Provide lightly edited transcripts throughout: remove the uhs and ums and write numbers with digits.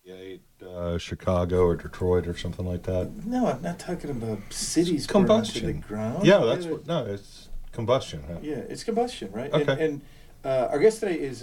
Chicago or Detroit or something like that. No, I'm not talking about cities burning to the Combustion. ground. Yeah, that's what. No, it's combustion. Huh? Yeah, it's combustion, right? Okay. And our guest today is.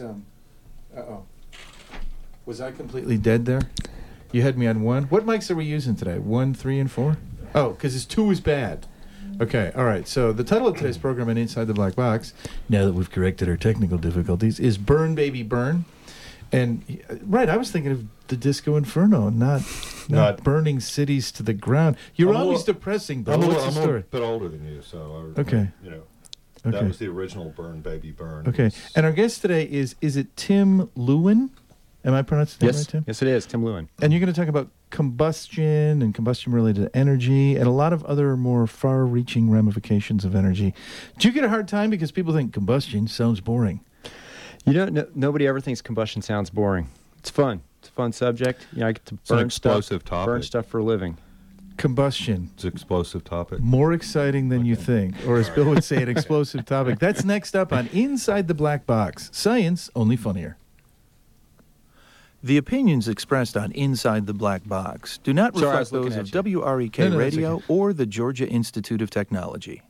Was I completely dead there? You had me on 1. What mics are we using today? 1, 3, and 4? Oh, because it's 2 is bad. Okay, all right. So the title of today's program on Inside the Black Box, now that we've corrected our technical difficulties, is Burn Baby Burn. And, right, I was thinking of the Disco Inferno, not burning cities to the ground. You're always depressing, Bill. What's the story? I'm a bit older than you, so Okay. That was the original Burn Baby Burn. Okay, and our guest today is it Tim Lewin? Am I pronouncing that right, Tim? Yes, it is. Tim Lewin. And you're going to talk about combustion and combustion-related energy and a lot of other more far-reaching ramifications of energy. Do you get a hard time because people think combustion sounds boring? You know, nobody ever thinks combustion sounds boring. It's fun. It's a fun subject. I get to burn explosive topic. Burn stuff for a living. Combustion. It's an explosive topic. More exciting than you think. Or as Bill would say, an explosive topic. That's next up on Inside the Black Box. Science, only funnier. The opinions expressed on Inside the Black Box do not reflect those of WREK Radio or the Georgia Institute of Technology.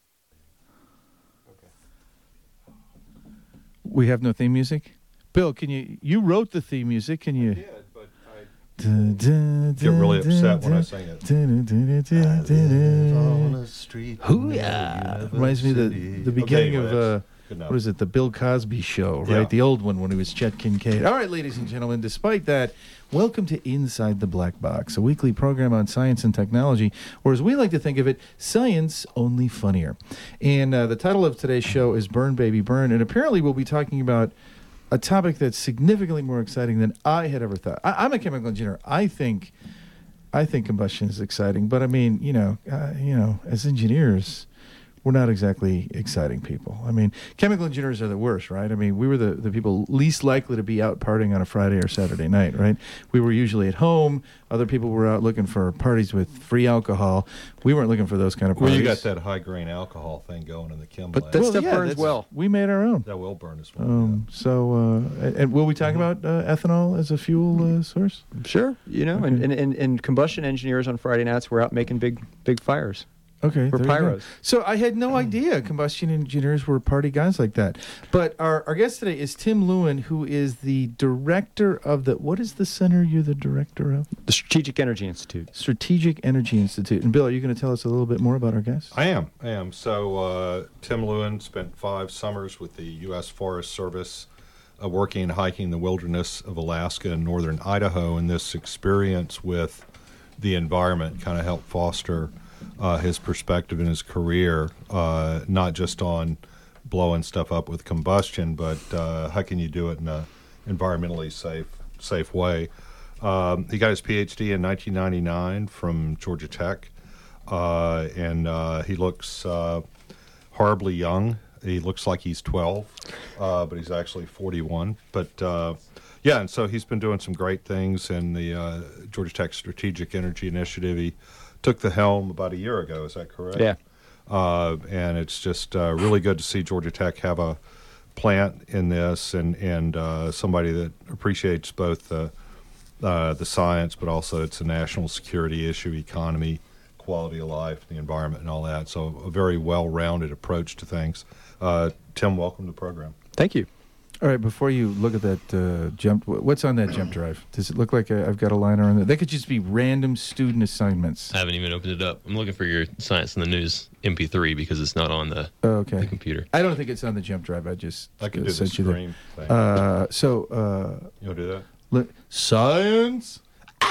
We have no theme music? Bill, can you wrote the theme music, can you? I did, but I get really upset when I sing it. On the street. Hoo-yah! Reminds me of the beginning of, what is it, the Bill Cosby Show, right? Yeah. The old one when he was Chet Kincaid. All right, ladies and gentlemen, despite that, welcome to Inside the Black Box, a weekly program on science and technology, or as we like to think of it, science only funnier. And the title of today's show is Burn Baby Burn, and apparently we'll be talking about a topic that's significantly more exciting than I had ever thought. I'm a chemical engineer. I think combustion is exciting, but I mean, as engineers, we're not exactly exciting people. I mean, chemical engineers are the worst, right? I mean, we were the people least likely to be out partying on a Friday or Saturday night, right? We were usually at home. Other people were out looking for parties with free alcohol. We weren't looking for those kind of parties. Well, you got that high-grain alcohol thing going in the chem But lab. that stuff burns well. We made our own. That will burn as well. So, and will we talk about ethanol as a fuel source? Sure. And combustion engineers on Friday nights were out making big fires. Okay. We're pyros. So I had no idea combustion engineers were party guys like that. But our guest today is Tim Lewin, who is the director of what is the center you're the director of? The Strategic Energy Institute. Strategic Energy Institute. And Bill, are you going to tell us a little bit more about our guest? I am. So Tim Lewin spent 5 summers with the U.S. Forest Service working and hiking the wilderness of Alaska and northern Idaho, and this experience with the environment kind of helped foster his perspective in his career, not just on blowing stuff up with combustion, but how can you do it in an environmentally safe way. He got his PhD in 1999 from Georgia Tech, and he looks horribly young. He looks like he's 12, but he's actually 41. But and so he's been doing some great things in the Georgia Tech Strategic Energy Initiative. He took the helm about a year ago. Is that correct? Yeah. And it's just really good to see Georgia Tech have a plant in this and somebody that appreciates both the science, but also it's a national security issue, economy, quality of life, the environment, and all that. So a very well-rounded approach to things. Tim, welcome to the program. Thank you. All right, before you look at that what's on that jump drive? Does it look like I've got a liner on there? That could just be random student assignments. I haven't even opened it up. I'm looking for your Science in the News MP3 because it's not on the computer. I don't think it's on the jump drive. I can do the stream thing. You want to do that? Science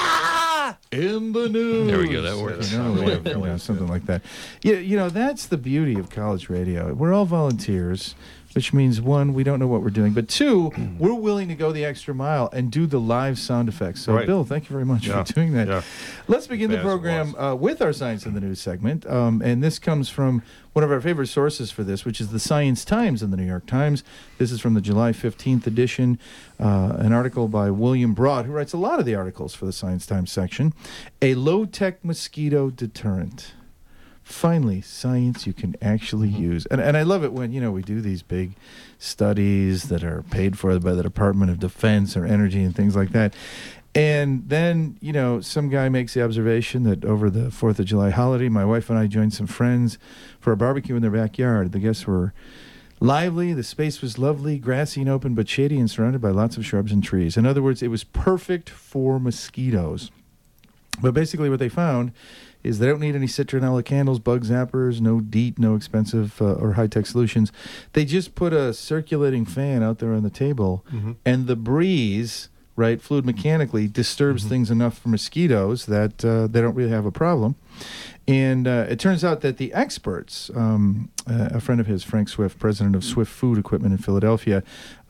in the news. There we go. That works. Something like that. That's the beauty of college radio. We're all volunteers, which means, 1, we don't know what we're doing, but 2, we're willing to go the extra mile and do the live sound effects. So, Bill, thank you very much for doing that. Yeah. Let's begin the program with our Science in the News segment, and this comes from one of our favorite sources for this, which is the Science Times in the New York Times. This is from the July 15th edition, an article by William Broad, who writes a lot of the articles for the Science Times section. A low-tech mosquito deterrent. Finally, science you can actually use. And I love it when, we do these big studies that are paid for by the Department of Defense or Energy and things like that. And then, some guy makes the observation that over the 4th of July holiday, my wife and I joined some friends for a barbecue in their backyard. The guests were lively, the space was lovely, grassy and open, but shady and surrounded by lots of shrubs and trees. In other words, it was perfect for mosquitoes. But basically what they found is they don't need any citronella candles, bug zappers, no DEET, no expensive or high-tech solutions. They just put a circulating fan out there on the table, and the breeze, right, fluid mechanically, disturbs things enough for mosquitoes that they don't really have a problem. And it turns out that the experts, a friend of his, Frank Swift, president of Swift Food Equipment in Philadelphia,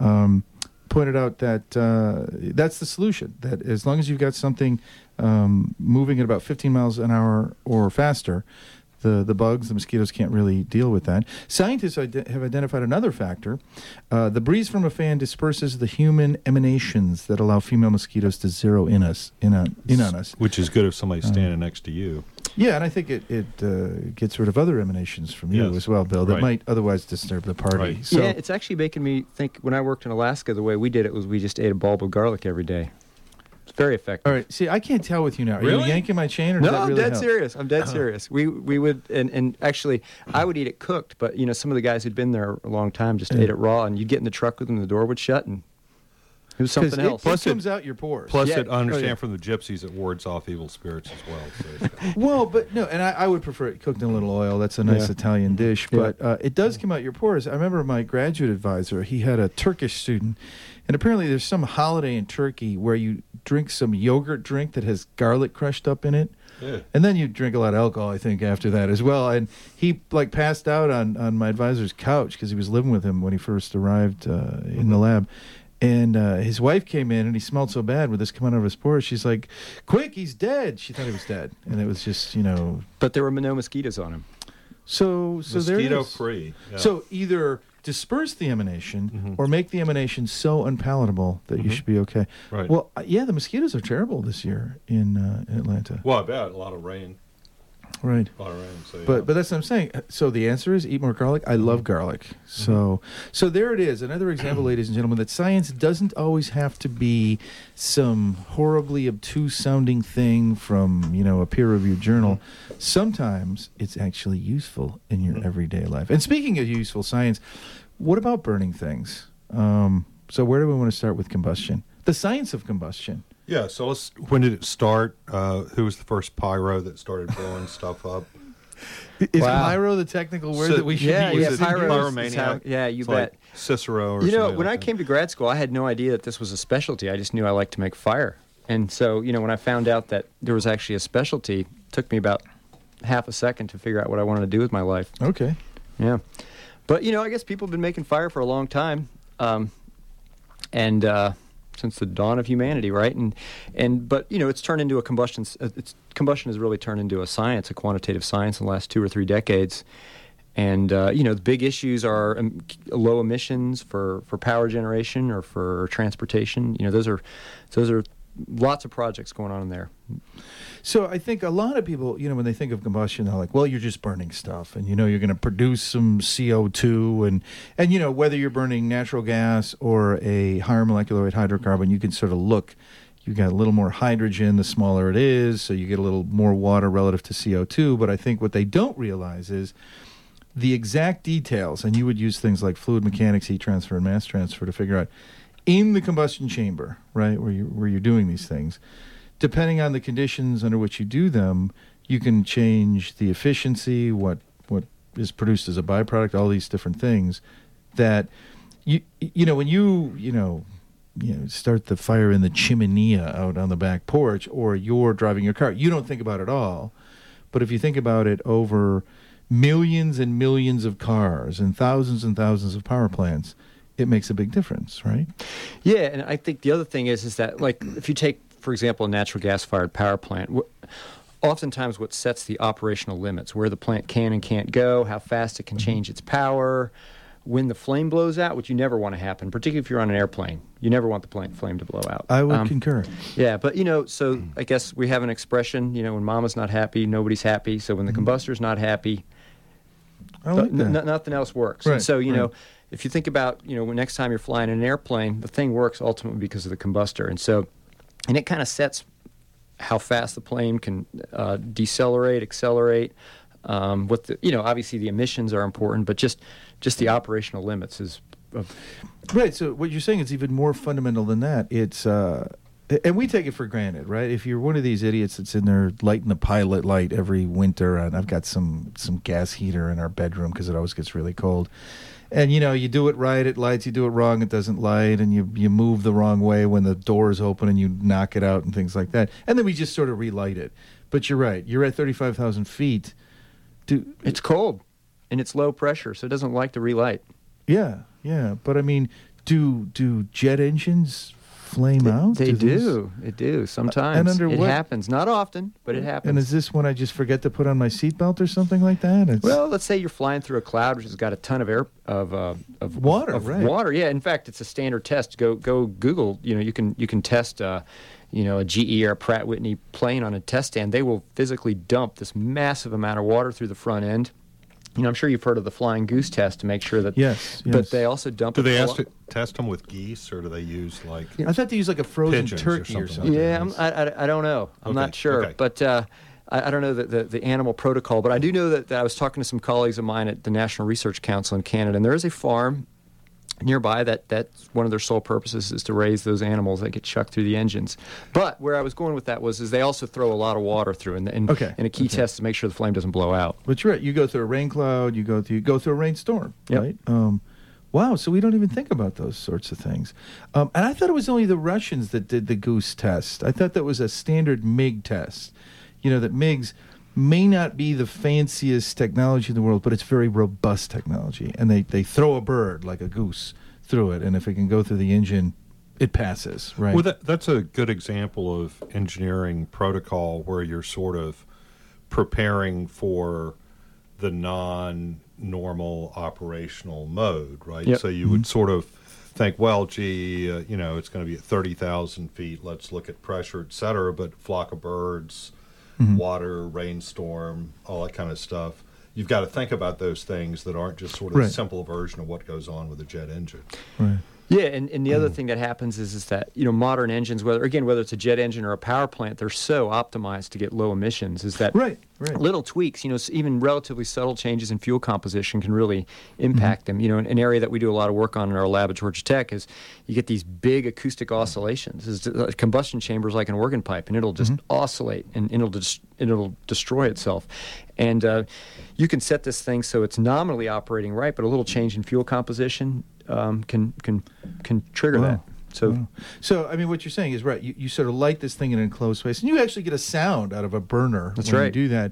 pointed out that that's the solution, that as long as you've got something moving at about 15 miles an hour or faster, the bugs, the mosquitoes can't really deal with that. Scientists have identified another factor. The breeze from a fan disperses the human emanations that allow female mosquitoes to zero in on us. Which is good if somebody's standing next to you. Yeah, and I think it gets rid of other emanations from you as well, Bill, that might otherwise disturb the party. Right. So, yeah, it's actually making me think, when I worked in Alaska, the way we did it was we just ate a bulb of garlic every day. It's very effective. All right. See, I can't tell with you now. Are you yanking my chain, or does No, that I'm really dead help? serious. I'm dead serious. We would, and actually, I would eat it cooked, but, some of the guys who'd been there a long time just ate it raw, and you'd get in the truck with them, and the door would shut, and it was something else. Plus, it comes out your pores. Plus, I understand from the gypsies, it wards off evil spirits as well. So Well, but no, and I would prefer it cooked in a little oil. That's a nice Italian dish, but it does come out your pores. I remember my graduate advisor, he had a Turkish student, and apparently there's some holiday in Turkey where you drink some yogurt drink that has garlic crushed up in it. Yeah. And then you drink a lot of alcohol, I think, after that as well. And he passed out on my advisor's couch because he was living with him when he first arrived in the lab. And his wife came in, and he smelled so bad with this coming out of his pores. She's like, "Quick, he's dead!" She thought he was dead, and it was just, But there were no mosquitoes on him. So there it is. Mosquito-free. Yeah. So either disperse the emanation or make the emanation so unpalatable that you should be okay. Right. Well, the mosquitoes are terrible this year in Atlanta. Well, I bet. A lot of rain. Right. A lot of rain. So, But that's what I'm saying. So the answer is eat more garlic. I love garlic. So there it is. Another example, ladies and gentlemen, that science doesn't always have to be some horribly obtuse sounding thing from, a peer-reviewed journal. Sometimes it's actually useful in your everyday life. And speaking of useful science, what about burning things? So where do we want to start with combustion? The science of combustion. Yeah, so when did it start? Who was the first pyro that started blowing stuff up? Is pyro the technical word that we should be using? Pyromaniac. You it's bet. Like Cicero or something. When I came to grad school, I had no idea that this was a specialty. I just knew I liked to make fire. And so, when I found out that there was actually a specialty, it took me about half a second to figure out what I wanted to do with my life. Okay. Yeah. But, I guess people have been making fire for a long time. Since the dawn of humanity, right? But it's turned into a combustion. Combustion has really turned into a science, a quantitative science, in the last 2 or 3 decades. And the big issues are low emissions for power generation or for transportation. Those are lots of projects going on in there. So I think a lot of people, when they think of combustion, they're like, well, you're just burning stuff, and you're going to produce some CO2, and whether you're burning natural gas or a higher molecular weight hydrocarbon, you can sort of look. You got a little more hydrogen the smaller it is, so you get a little more water relative to CO2. But I think what they don't realize is the exact details, and you would use things like fluid mechanics, heat transfer, and mass transfer to figure out in the combustion chamber, right, where you're doing these things. Depending on the conditions under which you do them, you can change the efficiency, what is produced as a byproduct, all these different things. That when you start the fire in the chimenea out on the back porch, or you're driving your car, you don't think about it all. But if you think about it over millions and millions of cars and thousands of power plants, it makes a big difference, right? Yeah, and I think the other thing is that, like, if you take, for example, a natural gas-fired power plant, oftentimes what sets the operational limits, where the plant can and can't go, how fast it can change its power, when the flame blows out, which you never want to happen, particularly if you're on an airplane. You never want the flame to blow out. I would concur. Yeah, but, so I guess we have an expression, when mama's not happy, nobody's happy. So when the combustor's not happy, I like that. Nothing else works. Right, and so, if you think about, when next time you're flying in an airplane, the thing works ultimately because of the combustor. And so and it kind of sets how fast the plane can decelerate, accelerate. What the, obviously the emissions are important, but just the operational limits is. Right. So what you're saying is even more fundamental than that. It's and we take it for granted, right? If you're one of these idiots that's in there lighting the pilot light every winter, and I've got some gas heater in our bedroom because it always gets really cold. And, you do it right, it lights. You do it wrong, it doesn't light. And you move the wrong way when the door is open and you knock it out and things like that. And then we just sort of relight it. But you're right. You're at 35,000 feet. It's cold, and it's low pressure, so it doesn't like to relight. Yeah. But, I mean, do jet engines flame out? They do. Sometimes. And under it what? happens. Not often, but it happens. And is this when I just forget to put on my seatbelt or something like that? Well, let's say you're flying through a cloud which has got a ton of air of water, right? Water, yeah. In fact, it's a standard test. Go Google. You can test. A GE or Pratt Whitney plane on a test stand. They will physically dump this massive amount of water through the front end. I'm sure you've heard of the flying goose test to make sure that. Yes. But they also dump. Do they test them with geese, or do they use like? I thought they use like a frozen turkey or something. Yeah, I don't know. I'm not sure, okay. But I don't know the animal protocol. But I do know that I was talking to some colleagues of mine at the National Research Council in Canada, and there is a farm nearby that's one of their sole purposes is to raise those animals that get chucked through the engines. But where I was going with that is they also throw a lot of water through, and a key test to make sure the flame doesn't blow out. But you're right. You go through a rain cloud. You go through a rainstorm. Yep. Right. Wow. So we don't even think about those sorts of things. And I thought it was only the Russians that did the goose test. I thought that was a standard MiG test. That MiGs may not be the fanciest technology in the world, but it's very robust technology. And they throw a bird like a goose through it, and if it can go through the engine, it passes, right? Well, that's a good example of engineering protocol where you're sort of preparing for the non-normal operational mode, right? Yep. So you would sort of think, well, gee, it's going to be at 30,000 feet. Let's look at pressure, et cetera. But flock of birds, water, rainstorm, all that kind of stuff. You've got to think about those things that aren't just sort of a simple version of what goes on with a jet engine. Right. Yeah, and the other thing that happens is that modern engines, whether it's a jet engine or a power plant, they're so optimized to get low emissions. Is that right. Little tweaks, even relatively subtle changes in fuel composition can really impact them. An area that we do a lot of work on in our lab at Georgia Tech is you get these big acoustic oscillations. A combustion chamber is like an organ pipe, and it'll just oscillate, and it'll destroy itself. And you can set this thing so it's nominally operating right, but a little change in fuel composition can trigger that. So, I mean, what you're saying is right. You sort of light this thing in an enclosed space, and you actually get a sound out of a burner when you do that.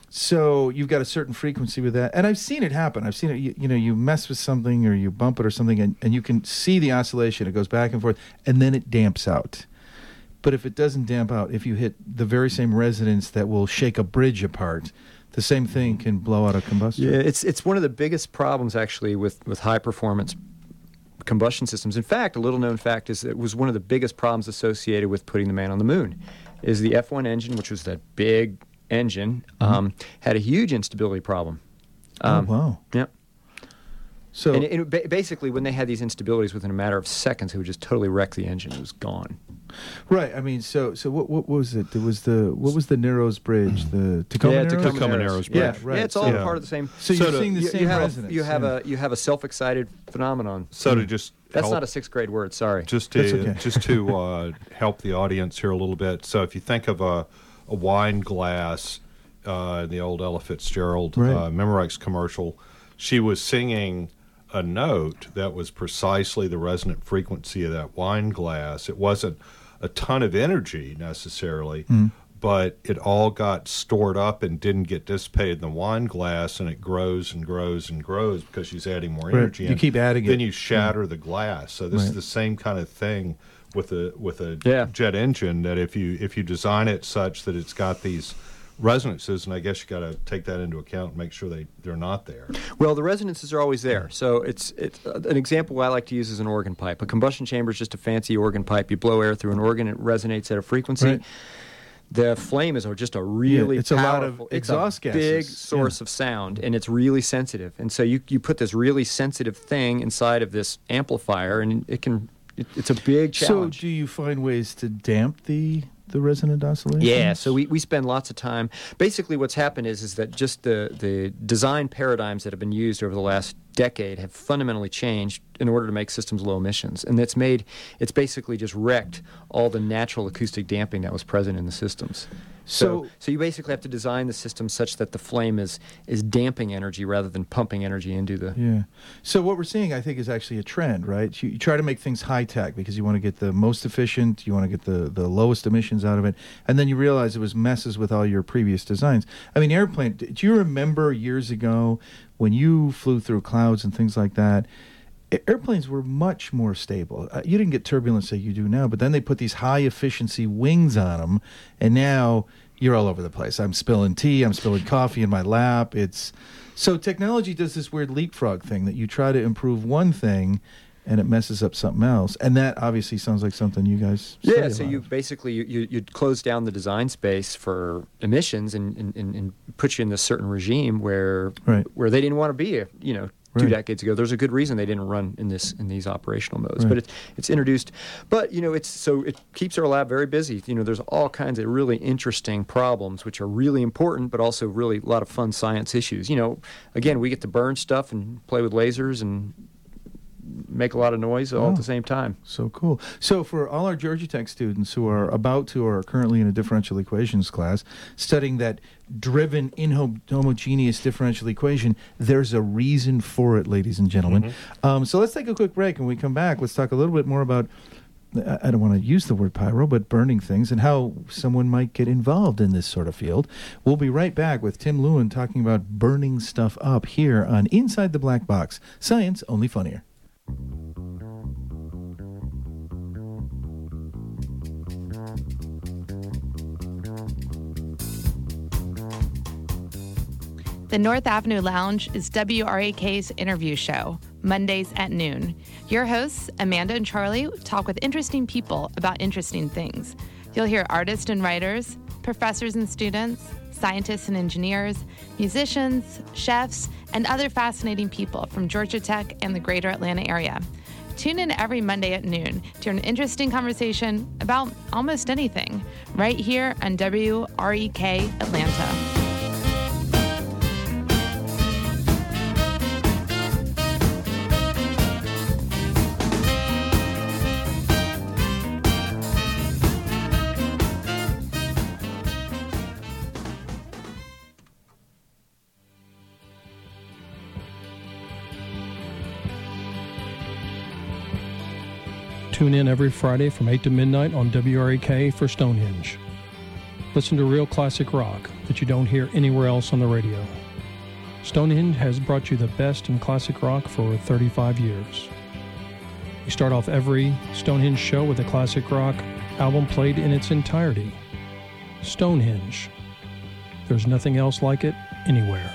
So you've got a certain frequency with that. And I've seen it happen. I've seen it, you mess with something or you bump it or something, and you can see the oscillation. It goes back and forth, and then it damps out. But if it doesn't damp out, if you hit the very same resonance that will shake a bridge apart, the same thing can blow out a combustor. Yeah, it's one of the biggest problems, actually, with high-performance combustion systems. In fact, a little-known fact is it was one of the biggest problems associated with putting the man on the moon, is the F-1 engine, which was that big engine, had a huge instability problem. Oh, wow. Yeah. So, and basically, when they had these instabilities within a matter of seconds, it would just totally wreck the engine. It was gone. Right. I mean, so what was it? There was what was the Narrows Bridge? The Tacoma Narrows? Tacoma Narrows Bridge. Yeah, right. Yeah, it's all part of the same. So you're seeing the same resonance. You have a self-excited phenomenon. So to just that's not a sixth grade word. Sorry. Just to help the audience here a little bit. So if you think of a wine glass, the old Ella Fitzgerald Memorex commercial, she was singing a note that was precisely the resonant frequency of that wine glass. It wasn't a ton of energy necessarily, but it all got stored up and didn't get dissipated in the wine glass, and it grows and grows and grows because she's adding more energy. You keep adding then you shatter the glass. So this is the same kind of thing with a jet engine, that if you design it such that it's got these resonances, and I guess you got to take that into account and make sure they're not there. Well, the resonances are always there. So it's an example I like to use is an organ pipe. A combustion chamber is just a fancy organ pipe. You blow air through an organ, it resonates at a frequency. Right. The flame is just a really it's powerful, a lot of exhaust gases. Big source of sound, and it's really sensitive. And so you put this really sensitive thing inside of this amplifier, and it can it's a big challenge. So do you find ways to damp the resonant oscillations? Yeah, so we spend lots of time. Basically what's happened is that just the design paradigms that have been used over the last decade have fundamentally changed in order to make systems low emissions. And it's basically just wrecked all the natural acoustic damping that was present in the systems. So you basically have to design the system such that the flame is damping energy rather than pumping energy into the... Yeah. So what we're seeing, I think, is actually a trend, right? You try to make things high-tech because you want to get the most efficient, you want to get the lowest emissions out of it, and then you realize it messes with all your previous designs. I mean, airplane, do you remember years ago when you flew through clouds and things like that? Airplanes were much more stable. You didn't get turbulence like you do now, but then they put these high-efficiency wings on them, and now you're all over the place. I'm spilling tea, I'm spilling coffee in my lap. So technology does this weird leapfrog thing that you try to improve one thing, and it messes up something else. And that obviously sounds like something you guys study a lot so you of. basically you close down the design space for emissions and put you in this certain regime where they didn't want to be, 2 decades ago. There's a good reason they didn't run in these operational modes. But it's introduced. But it keeps our lab very busy. There's all kinds of really interesting problems which are really important, but also really a lot of fun science issues. Again, we get to burn stuff and play with lasers and make a lot of noise all at the same time. So cool. So for all our Georgia Tech students who are about to or are currently in a differential equations class studying that driven inhomogeneous differential equation, there's a reason for it, ladies and gentlemen. So let's take a quick break, and when we come back, let's talk a little bit more about, I don't want to use the word pyro, but burning things and how someone might get involved in this sort of field. We'll be right back with Tim Lewin talking about burning stuff up here on Inside the Black Box. Science only funnier. The North Avenue Lounge is WRAK's interview show, Mondays at noon. Your hosts, Amanda and Charlie, talk with interesting people about interesting things. You'll hear artists and writers, professors and students, scientists and engineers, musicians, chefs, and other fascinating people from Georgia Tech and the greater Atlanta area. Tune in every Monday at noon to an interesting conversation about almost anything, right here on WREK Atlanta. Tune in every Friday from 8 to midnight on WREK for Stonehenge. Listen to real classic rock that you don't hear anywhere else on the radio. Stonehenge has brought you the best in classic rock for 35 years. We start off every Stonehenge show with a classic rock album played in its entirety. Stonehenge. There's nothing else like it anywhere.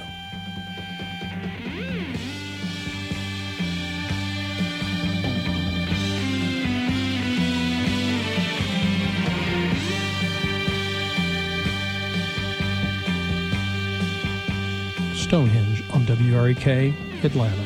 Stonehenge on WREK Atlanta.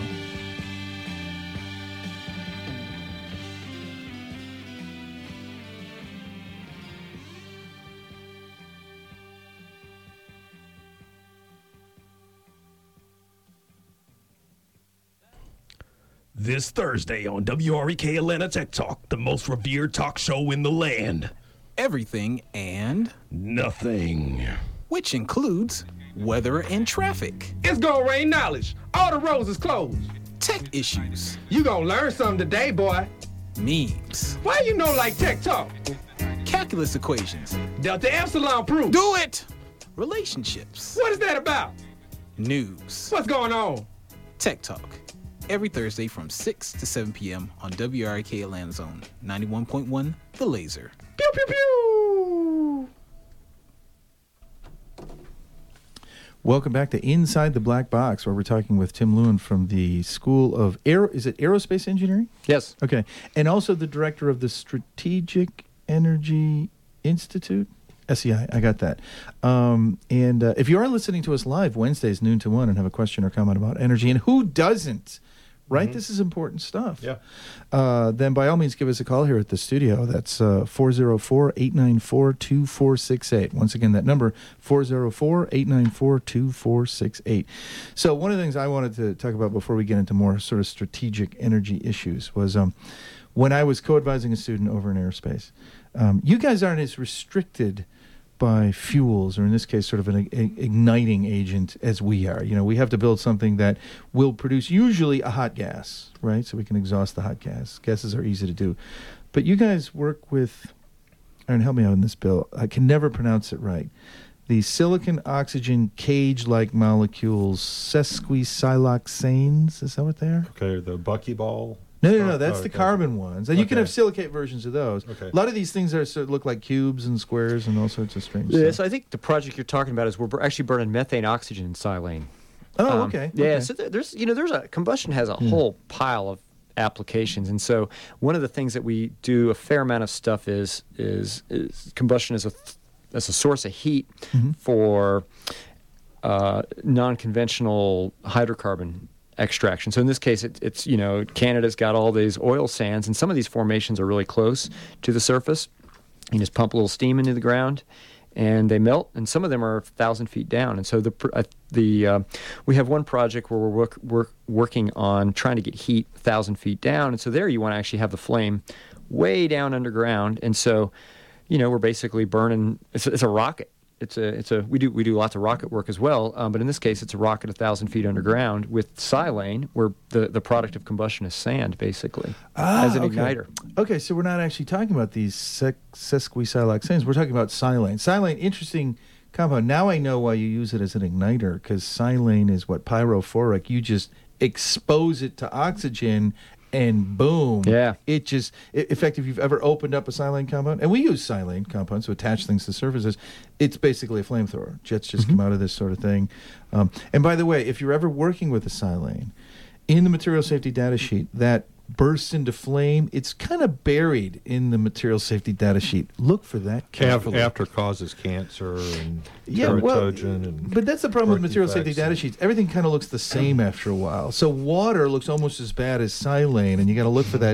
This Thursday on WREK Atlanta Tech Talk, the most revered talk show in the land. Everything and nothing. Which includes weather and traffic. It's gonna rain knowledge. All the roads is closed. Tech issues. You gonna learn something today, boy. Memes. Why you know like tech talk? Calculus equations. Delta Epsilon proof. Do it! Relationships. What is that about? News. What's going on? Tech Talk. Every Thursday from 6 to 7 p.m. on WREK Atlanta Zone 91.1 The Laser. Pew, pew, pew! Welcome back to Inside the Black Box, where we're talking with Tim Lewin from the School of Aerospace Engineering? Yes. Okay. And also the director of the Strategic Energy Institute? SEI, I got that. If you are listening to us live Wednesdays, noon to 1, and have a question or comment about energy, and who doesn't right? Mhm. This is important stuff. Yeah. Then by all means, give us a call here at the studio. That's 404-894-2468. Once again, that number, 404-894-2468. So one of the things I wanted to talk about before we get into more sort of strategic energy issues was when I was co-advising a student over in aerospace. You guys aren't as restricted by fuels, or in this case, sort of an igniting agent as we are. You know, we have to build something that will produce usually a hot gas, right? So we can exhaust the hot gas. Gases are easy to do. But you guys work with, Aaron, help me out on this, Bill. I can never pronounce it right. The silicon-oxygen cage-like molecules, sesquisiloxanes, is that what they are? Okay, the buckyball. No, that's the okay. carbon ones. And you can Okay. have silicate versions of those. Okay. A lot of these things are sort of look like cubes and squares and all sorts of strange Yeah, stuff. so I think the project you're talking about is we're actually burning methane, oxygen, and silane. Oh, okay. Yeah, okay. so there's a combustion has a whole pile of applications, and so one of the things that we do a fair amount of stuff is combustion as a source of heat for non-conventional hydrocarbon extraction. So in this case, it's Canada's got all these oil sands, and some of these formations are really close to the surface. You just pump a little steam into the ground, and they melt. And some of them are 1,000 feet down. And so we have one project where we're working on trying to get heat 1,000 feet down. And so there you want to actually have the flame way down underground. And so, we're basically burning. It's a rocket. We do lots of rocket work as well, but in this case, it's a rocket 1,000 feet underground with silane, where the product of combustion is sand, basically, as an igniter. Okay, so we're not actually talking about these sesquisiloxanes. We're talking about silane. Silane, interesting compound. Now I know why you use it as an igniter, because silane is what pyrophoric. You just expose it to oxygen, and boom. Yeah. In fact, if you've ever opened up a silane compound, and we use silane compounds to attach things to surfaces, it's basically a flamethrower. Jets just come out of this sort of thing. And by the way, if you're ever working with a silane, in the material safety data sheet, that bursts into flame, it's kind of buried in the material safety data sheet. Look for that carefully. After causes cancer and teratogen. But that's the problem with birth material safety defects data sheets. Everything kind of looks the same after a while. So water looks almost as bad as silane, and you got to look for that,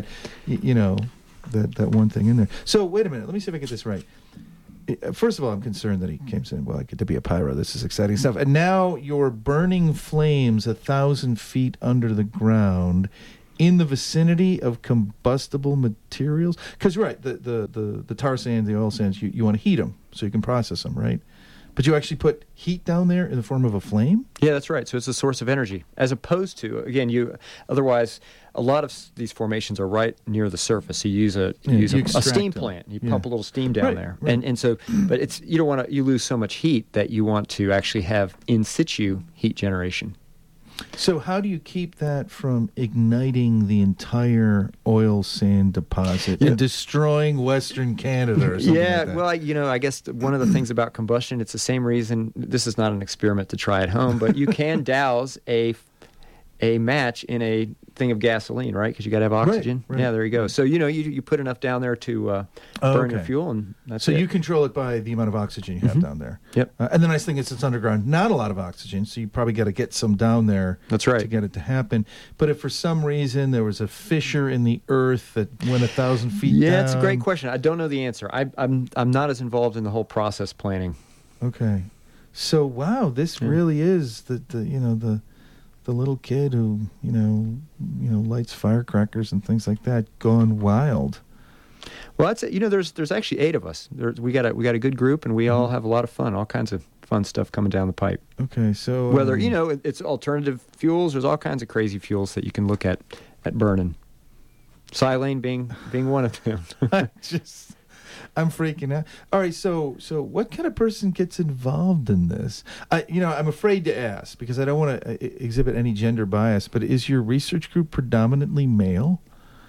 that one thing in there. So wait a minute. Let me see if I get this right. First of all, I'm concerned that he came saying, well, I get to be a pyro. This is exciting stuff. And now you're burning flames 1,000 feet under the ground in the vicinity of combustible materials. Because, right, the tar sands, the oil sands, you want to heat them so you can process them, right? But you actually put heat down there in the form of a flame? Yeah, that's right. So it's a source of energy, as opposed to, again, otherwise a lot of these formations are right near the surface. So you use a steam plant. You pump a little steam down there, right. And so, but you don't want to. You lose so much heat that you want to actually have in situ heat generation. So how do you keep that from igniting the entire oil sand deposit and destroying Western Canada or something like that? Well, I guess one of the things about combustion, it's the same reason. This is not an experiment to try at home, but you can douse a match in a thing of gasoline, right? Because you got to have oxygen. Right. Yeah, there you go. So you put enough down there to burn your fuel, and that's so it. you control it by the amount of oxygen you have down there. Yep. And the nice thing is it's underground, not a lot of oxygen, so you probably got to get some down there. That's right. To get it to happen. But if for some reason there was a fissure in the earth that went 1,000 feet down. Yeah, it's a great question. I don't know the answer. I'm not as involved in the whole process planning. Okay. So wow, this really is the little kid who lights firecrackers and things like that gone wild. Well, that's it. There's actually 8 of us. We got a good group, and we all have a lot of fun. All kinds of fun stuff coming down the pipe. Okay, so whether it's alternative fuels, there's all kinds of crazy fuels that you can look at burning. Silane being one of them. I'm freaking out. All right, so what kind of person gets involved in this? I'm afraid to ask because I don't want to exhibit any gender bias, but is your research group predominantly male?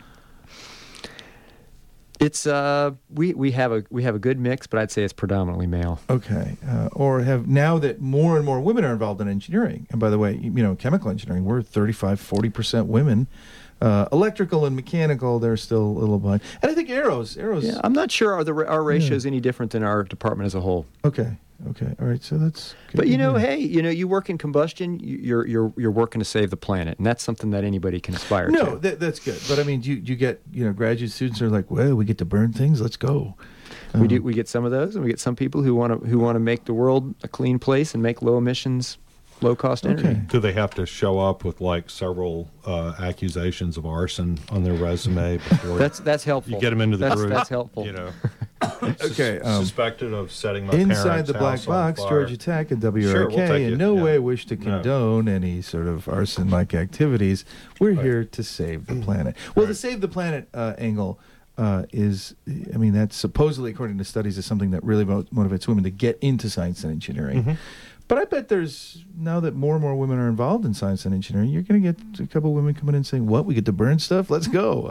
It's we have a good mix, but I'd say it's predominantly male. Okay, or have now that more and more women are involved in engineering, and by the way, chemical engineering, we're 35-40% women. Electrical and mechanical, they're still a little behind. And I think aeros. Yeah, I'm not sure our ratio is any different than our department as a whole. Okay. Okay. All right. So that's good. But hey, you work in combustion, you're working to save the planet, and that's something that anybody can aspire to. No, that's good. But I mean, you get graduate students are like, well, we get to burn things. Let's go. We get some of those, and we get some people who want to make the world a clean place and make low emissions, low cost energy. Okay. Do they have to show up with like several accusations of arson on their resume before? That's helpful. You get them into the group. That's helpful. Okay. Suspected of setting my Inside parents' the Black house on Box, fire. Georgia Tech and WRK Sure, we'll take in it. no Yeah. way wish to No. condone any sort of arson-like activities. We're here to save the planet. Well, the Save the Planet angle that's supposedly, according to studies, is something that really motivates women to get into science and engineering. Mm-hmm. But I bet now that more and more women are involved in science and engineering, you're going to get a couple of women coming in saying, what, we get to burn stuff? Let's go.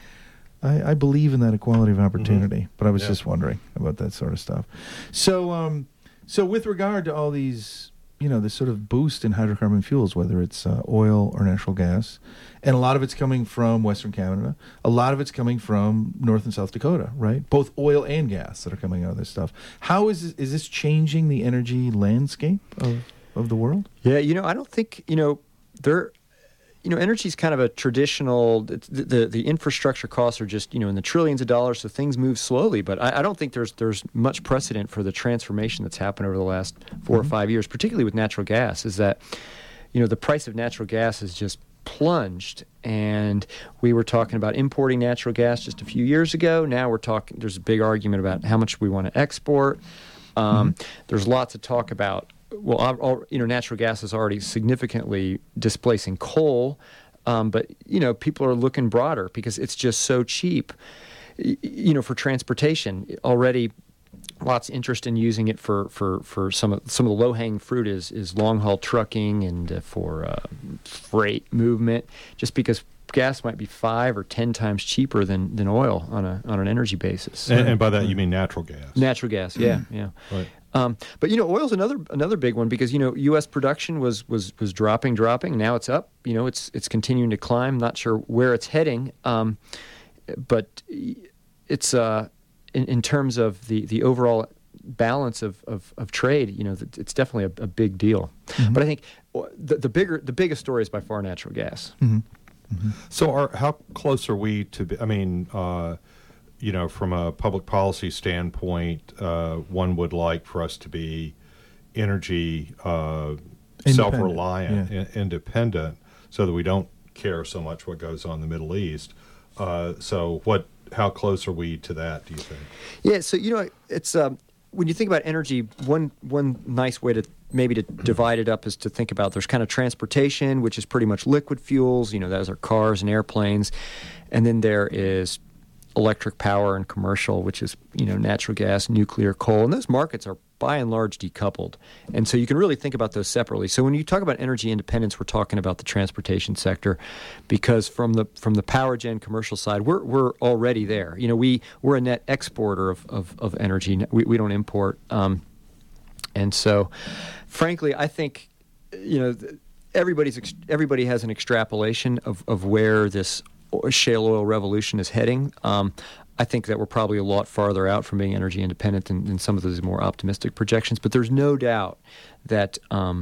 I believe in that equality of opportunity, but I was just wondering about that sort of stuff. So with regard to all these, this sort of boost in hydrocarbon fuels, whether it's oil or natural gas, and a lot of it's coming from Western Canada, a lot of it's coming from North and South Dakota, right? Both oil and gas that are coming out of this stuff. How is this changing the energy landscape of the world? Yeah, I don't think, energy is kind of a traditional, the infrastructure costs are just, in the trillions of dollars, so things move slowly. But I don't think there's much precedent for the transformation that's happened over the last 4 or 5 years, particularly with natural gas, is that, the price of natural gas has just plunged. And we were talking about importing natural gas just a few years ago. Now there's a big argument about how much we want to export. There's lots of talk about, natural gas is already significantly displacing coal, but people are looking broader because it's just so cheap. For transportation already, lots of interest in using it for some of the low hanging fruit is long haul trucking and for freight movement, just because gas might be 5 or 10 times cheaper than oil on an energy basis. And by that you mean natural gas. Natural gas, yeah. Right. But oil's another big one because U.S. production was dropping. Now it's up. It's continuing to climb. Not sure where it's heading, but it's in terms of the overall balance of trade. It's definitely a big deal. Mm-hmm. But I think the biggest story is by far natural gas. Mm-hmm. Mm-hmm. So how close are we to? From a public policy standpoint, one would like for us to be energy self-reliant, independent, so that we don't care so much what goes on in the Middle East. How close are we to that, do you think? Yeah, so it's when you think about energy, one nice way to divide it up is to think about there's kind of transportation, which is pretty much liquid fuels. Those are cars and airplanes, and then there is electric power and commercial, which is natural gas, nuclear, coal, and those markets are by and large decoupled, and so you can really think about those separately. So when you talk about energy independence, we're talking about the transportation sector, because from the power gen commercial side, we're already there. We're a net exporter of energy. We don't import, and so frankly, I think everybody has an extrapolation of where this shale oil revolution is heading. I think that we're probably a lot farther out from being energy independent than some of those more optimistic projections. But there's no doubt that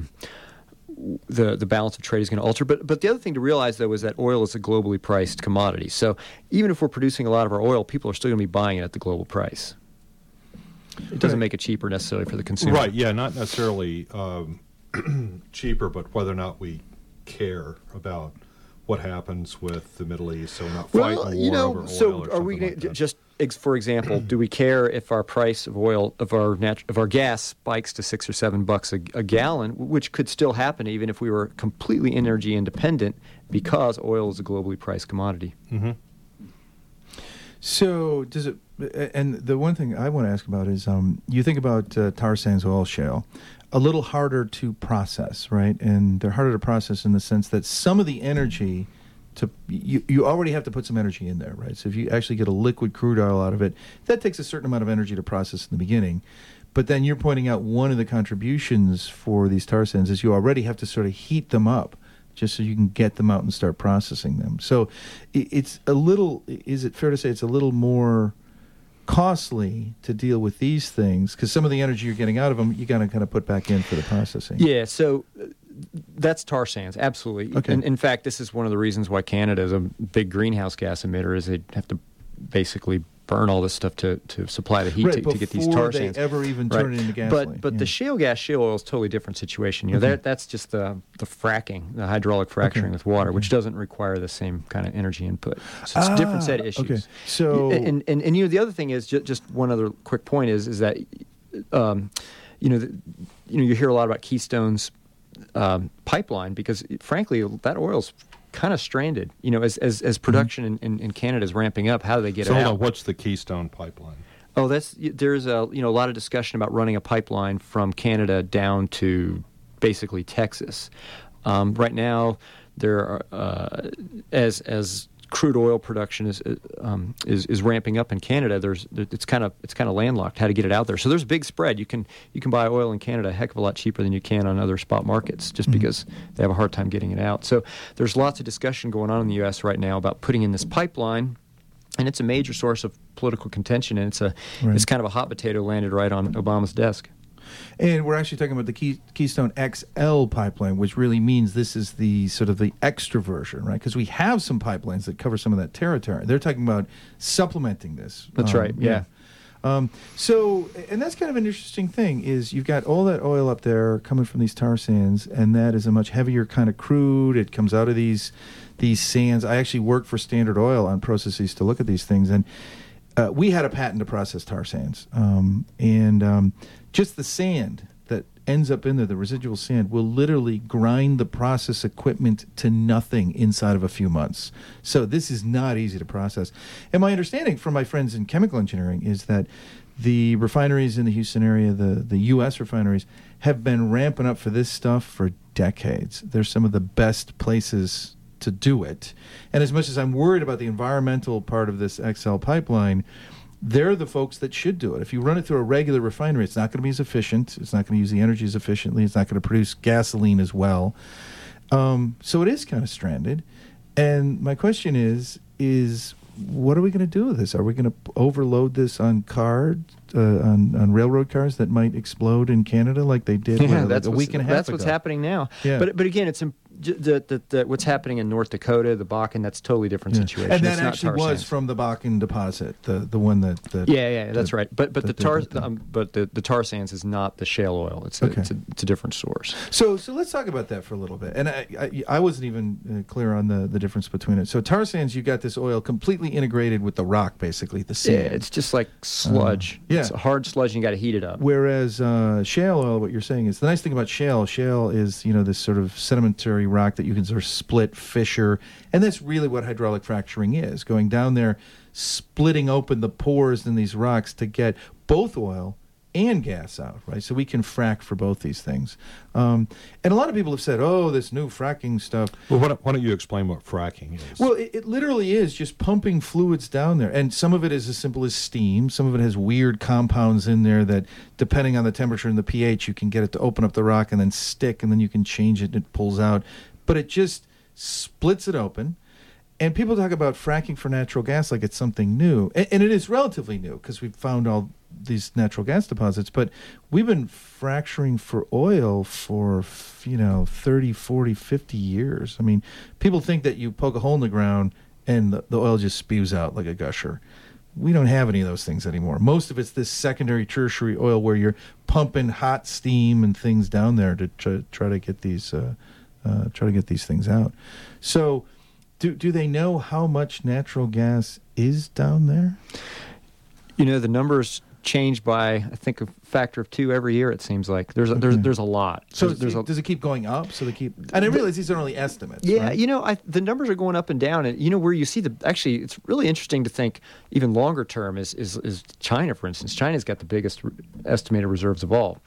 the balance of trade is going to alter. But the other thing to realize, though, is that oil is a globally priced commodity. So even if we're producing a lot of our oil, people are still going to be buying it at the global price. It doesn't make it cheaper necessarily for the consumer. Right, yeah, not necessarily cheaper, but whether or not we care about what happens with the Middle East, so we're not fighting war over oil. So or are we like that. just, for example, do we care if our price of oil of our gas spikes to $6 or $7 a gallon, which could still happen even if we were completely energy independent, because oil is a globally priced commodity. Mm-hmm. So does it? And the one thing I want to ask about is you think about tar sands, oil shale. A little harder to process, right? And they're harder to process in the sense that some of the energy, you already have to put some energy in there, right? So if you actually get a liquid crude oil out of it, that takes a certain amount of energy to process in the beginning. But then you're pointing out one of the contributions for these tar sands is you already have to sort of heat them up just so you can get them out and start processing them. So it's a little, is it fair to say it's a little more costly to deal with these things because some of the energy you're getting out of them, you got to kind of put back in for the processing. Yeah, so that's tar sands, absolutely. Okay. In fact, this is one of the reasons why Canada is a big greenhouse gas emitter, is they have to basically burn all this stuff to supply the heat to get these tar sands. Before they ever even turn it into gasoline. But the shale oil is a totally different situation. You know, that's just the fracking, the hydraulic fracturing with water, which doesn't require the same kind of energy input. So it's a different set of issues. Okay. So and you know, the other thing is just one other quick point is that you hear a lot about Keystone's pipeline because frankly that oil's kind of stranded. You know, as production in Canada is ramping up, how do they get it out? So what's the Keystone pipeline? Oh, there's a lot of discussion about running a pipeline from Canada down to basically Texas. Right now, there are as crude oil production is ramping up in Canada. It's kind of landlocked how to get it out there. So there's a big spread. You can buy oil in Canada a heck of a lot cheaper than you can on other spot markets, just because they have a hard time getting it out. So there's lots of discussion going on in the U.S. right now about putting in this pipeline, and it's a major source of political contention. And it's kind of a hot potato landed right on Obama's desk. And we're actually talking about the Keystone XL pipeline, which really means this is the sort of the extra version, right? Because we have some pipelines that cover some of that territory. They're talking about supplementing this. That's right, yeah. So, and that's kind of an interesting thing, is you've got all that oil up there coming from these tar sands, and that is a much heavier kind of crude. It comes out of these sands. I actually worked for Standard Oil on processes to look at these things, and we had a patent to process tar sands. Just the sand that ends up in there, the residual sand, will literally grind the process equipment to nothing inside of a few months. So this is not easy to process. And my understanding from my friends in chemical engineering is that the refineries in the Houston area, the U.S. refineries, have been ramping up for this stuff for decades. They're some of the best places to do it. And as much as I'm worried about the environmental part of this XL pipeline, they're the folks that should do it. If you run it through a regular refinery, it's not going to be as efficient. It's not going to use the energy as efficiently. It's not going to produce gasoline as well. So it is kind of stranded. And my question is what are we going to do with this? Are we going to overload this on cars, on railroad cars that might explode in Canada like they did like a week and a half ago? That's what's happening now. Yeah. But again, it's what's happening in North Dakota, the Bakken, that's a totally different situation. And that it's not actually tar was sands. from the Bakken deposit, the one that that's right. But the tar sands is not the shale oil. It's a different source. So let's talk about that for a little bit. And I wasn't even clear on the difference between it. So tar sands, you got this oil completely integrated with the rock, basically the sand. Yeah, it's just like sludge. It's a hard sludge, and you got to heat it up. Whereas shale oil, what you're saying is the nice thing about shale is this sort of sedimentary rock that you can sort of split, fissure, and that's really what hydraulic fracturing is, going down there, splitting open the pores in these rocks to get both oil and gas out, right? So we can frack for both these things. And a lot of people have said, this new fracking stuff. Well, why don't you explain what fracking is? Well, it literally is just pumping fluids down there. And some of it is as simple as steam. Some of it has weird compounds in there that, depending on the temperature and the pH, you can get it to open up the rock and then stick, and then you can change it and it pulls out. But it just splits it open. And people talk about fracking for natural gas like it's something new. And it is relatively new because we've found all these natural gas deposits. But we've been fracturing for oil for, 30, 40, 50 years. I mean, people think that you poke a hole in the ground and the oil just spews out like a gusher. We don't have any of those things anymore. Most of it's this secondary, tertiary oil where you're pumping hot steam and things down there to try to get these things out. So do they know how much natural gas is down there? The numbers change by, I think, a factor of 2 every year, it seems like. There's a lot. So does it keep going up? So they keep... And I realize these are only estimates, yeah, right? The numbers are going up and down. And, where you see actually, it's really interesting to think even longer term is China, for instance. China's got the biggest estimated reserves of all.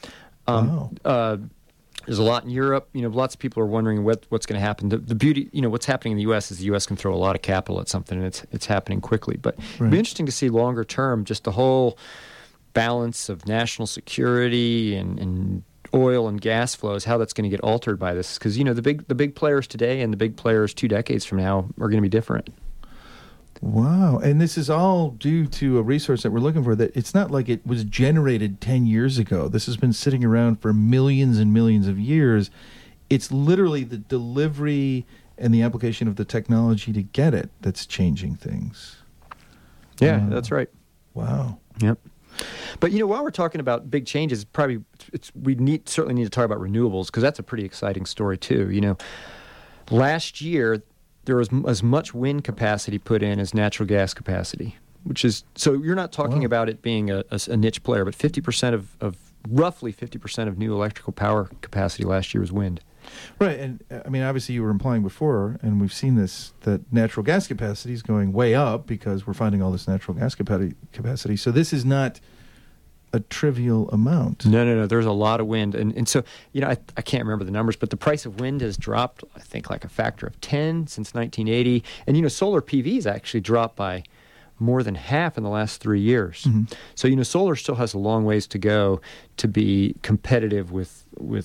There's a lot in Europe. Lots of people are wondering what's going to happen. The beauty, what's happening in the U.S. is the U.S. can throw a lot of capital at something, and it's happening quickly. But it'll be interesting to see longer term, just the whole balance of national security and oil and gas flows, how that's going to get altered by this. Because the big players today and the big players 2 decades from now are going to be different. Wow. And this is all due to a resource that we're looking for. That it's not like it was generated 10 years ago. This has been sitting around for millions and millions of years. It's literally the delivery and the application of the technology to get it that's changing things. Yeah, that's right. Wow. Yep. But while we're talking about big changes, we certainly need to talk about renewables, because that's a pretty exciting story too. Last year there was as much wind capacity put in as natural gas capacity, which is, so you're not talking about it being a niche player, but roughly 50% of new electrical power capacity last year was wind. Right, and I mean, obviously you were implying before, and we've seen this, that natural gas capacity is going way up because we're finding all this natural gas capacity. So this is not a trivial amount. No. There's a lot of wind. And so, I can't remember the numbers, but the price of wind has dropped, I think, like a factor of 10 since 1980. And, solar PV has actually dropped by more than half in the last 3 years. Mm-hmm. So, solar still has a long ways to go to be competitive with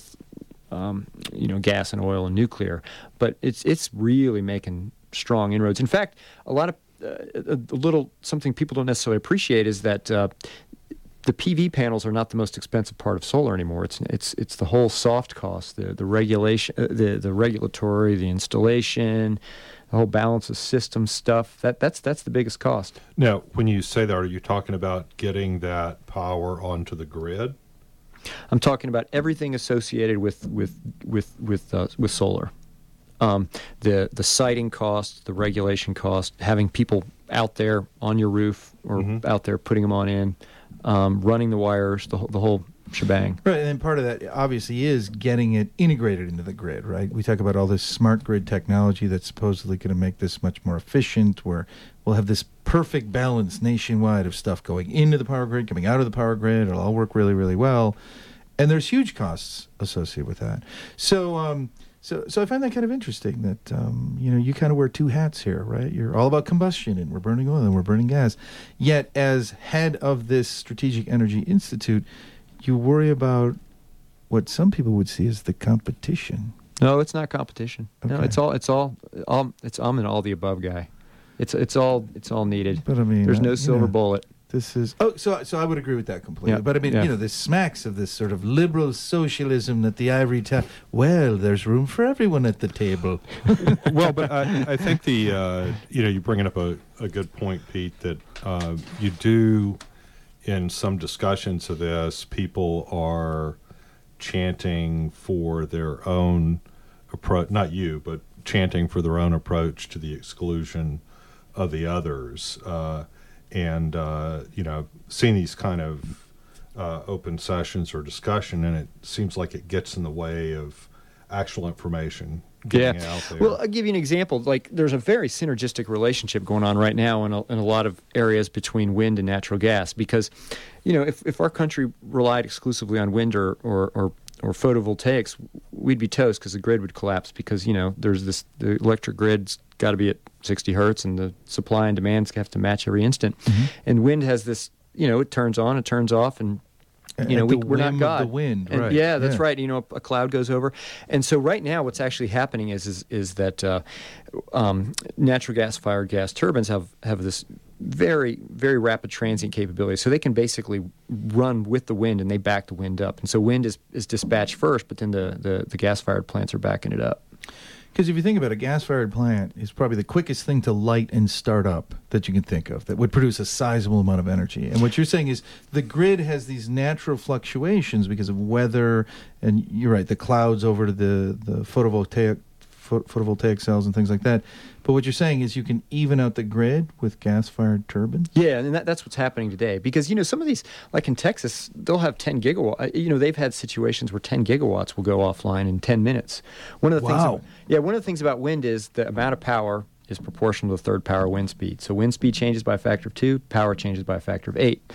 gas and oil and nuclear. But it's really making strong inroads. In fact, a lot of something people don't necessarily appreciate is that the PV panels are not the most expensive part of solar anymore. It's the whole soft cost, the regulation, the regulatory, the installation, the whole balance of system stuff. That's the biggest cost. Now, when you say that, are you talking about getting that power onto the grid? I'm talking about everything associated with solar. The siting cost, the regulation cost, having people out there on your roof or out there putting them in, running the wires, the whole shebang. Right, and then part of that obviously is getting it integrated into the grid, right? We talk about all this smart grid technology that's supposedly going to make this much more efficient, where we'll have this perfect balance nationwide of stuff going into the power grid, coming out of the power grid. It'll all work really, really well. And there's huge costs associated with that. So I find that kind of interesting that, you kind of wear two hats here, right? You're all about combustion, and we're burning oil and we're burning gas. Yet, as head of this Strategic Energy Institute, you worry about what some people would see as the competition. No, it's not competition. Okay. No, I'm an all the above guy. It's all needed. But I mean, there's no silver bullet. This is so I would agree with that completely. Yeah. But I mean, this smacks of this sort of liberal socialism that the ivory tower. Well, there's room for everyone at the table. Well, but I think you're bringing up a good point, Pete, that you do in some discussions of this, people are chanting for their own approach, not you, but chanting for their own approach to the exclusion of the others. And seeing these kind of open sessions or discussion, and it seems like it gets in the way of actual information getting out there. Well, I'll give you an example. Like, there's a very synergistic relationship going on right now in a lot of areas between wind and natural gas, because, if our country relied exclusively on wind or photovoltaics, we'd be toast, because the grid would collapse, because, the electric grid's got to be at 60 hertz, and the supply and demands have to match every instant. Mm-hmm. And wind has this, it turns on, it turns off, and we're not God. Of the wind, and, right? Yeah, that's right. A cloud goes over, and so right now, what's actually happening is that natural gas-fired gas turbines have this very, very rapid transient capability, so they can basically run with the wind, and they back the wind up. And so wind is dispatched first, but then the gas-fired plants are backing it up. Because if you think about it, a gas-fired plant is probably the quickest thing to light and start up that you can think of that would produce a sizable amount of energy. And what you're saying is the grid has these natural fluctuations because of weather, and you're right, the clouds over to the photovoltaic cells and things like that. But what you're saying is you can even out the grid with gas-fired turbines? Yeah, and that's what's happening today. Because, some of these, like in Texas, they'll have 10 gigawatts. They've had situations where 10 gigawatts will go offline in 10 minutes. One of the things about wind is the amount of power is proportional to the third power wind speed. So wind speed changes by a factor of 2, power changes by a factor of 8.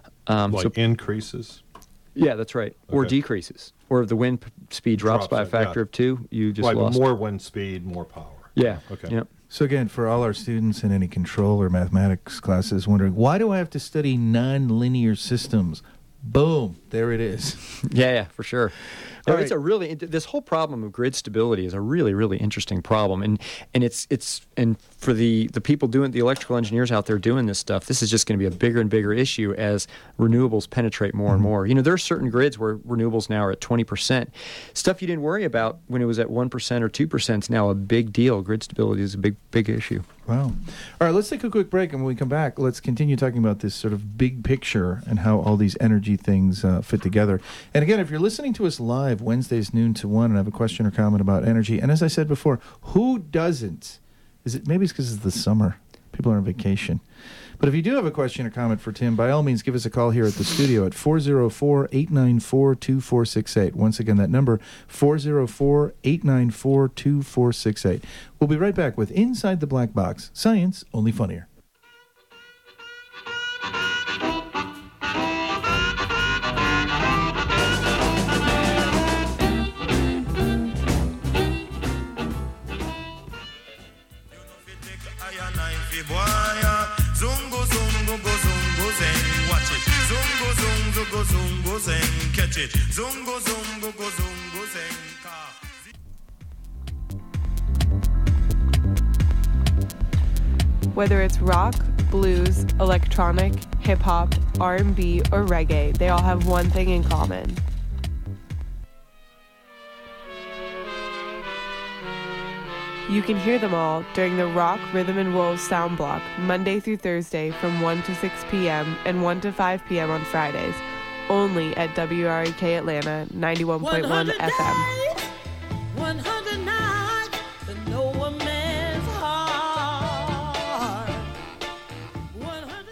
Increases? Yeah, that's right. Okay. Or decreases. Or if the wind speed drops by a factor of 2, you just lost. More wind speed, more power. Yeah. Okay. Yep. So again, for all our students in any control or mathematics classes wondering, why do I have to study nonlinear systems? Boom, there it is. Yeah, for sure. No, it's a really this whole problem of grid stability is a really, really interesting problem, and it's for the people doing the electrical engineers out there doing this stuff, this is just going to be a bigger and bigger issue as renewables penetrate more and more. You know, there are certain grids where renewables now are at 20%. Stuff you didn't worry about when it was at 1% or 2% is now a big deal. Grid stability is a big issue. Wow. All right, let's take a quick break, and when we come back, let's continue talking about this sort of big picture and how all these energy things fit together. And again, if you're listening to us live Wednesdays noon to 1 and have a question or comment about energy, and as I said before, who doesn't? Maybe it's because it's the summer. People are on vacation. But if you do have a question or comment for Tim, by all means, give us a call here at the studio at 404-894-2468. Once again, that number, 404-894-2468. We'll be right back with Inside the Black Box, Science Only Funnier. Whether it's rock, blues, electronic, hip-hop, R&B, or reggae, they all have one thing in common. You can hear them all during the Rock, Rhythm & Roll Sound Block, Monday through Thursday from 1 to 6 p.m. and 1 to 5 p.m. on Fridays, only at WREK Atlanta 91.1 FM. 100 nights, the no one man's heart. 100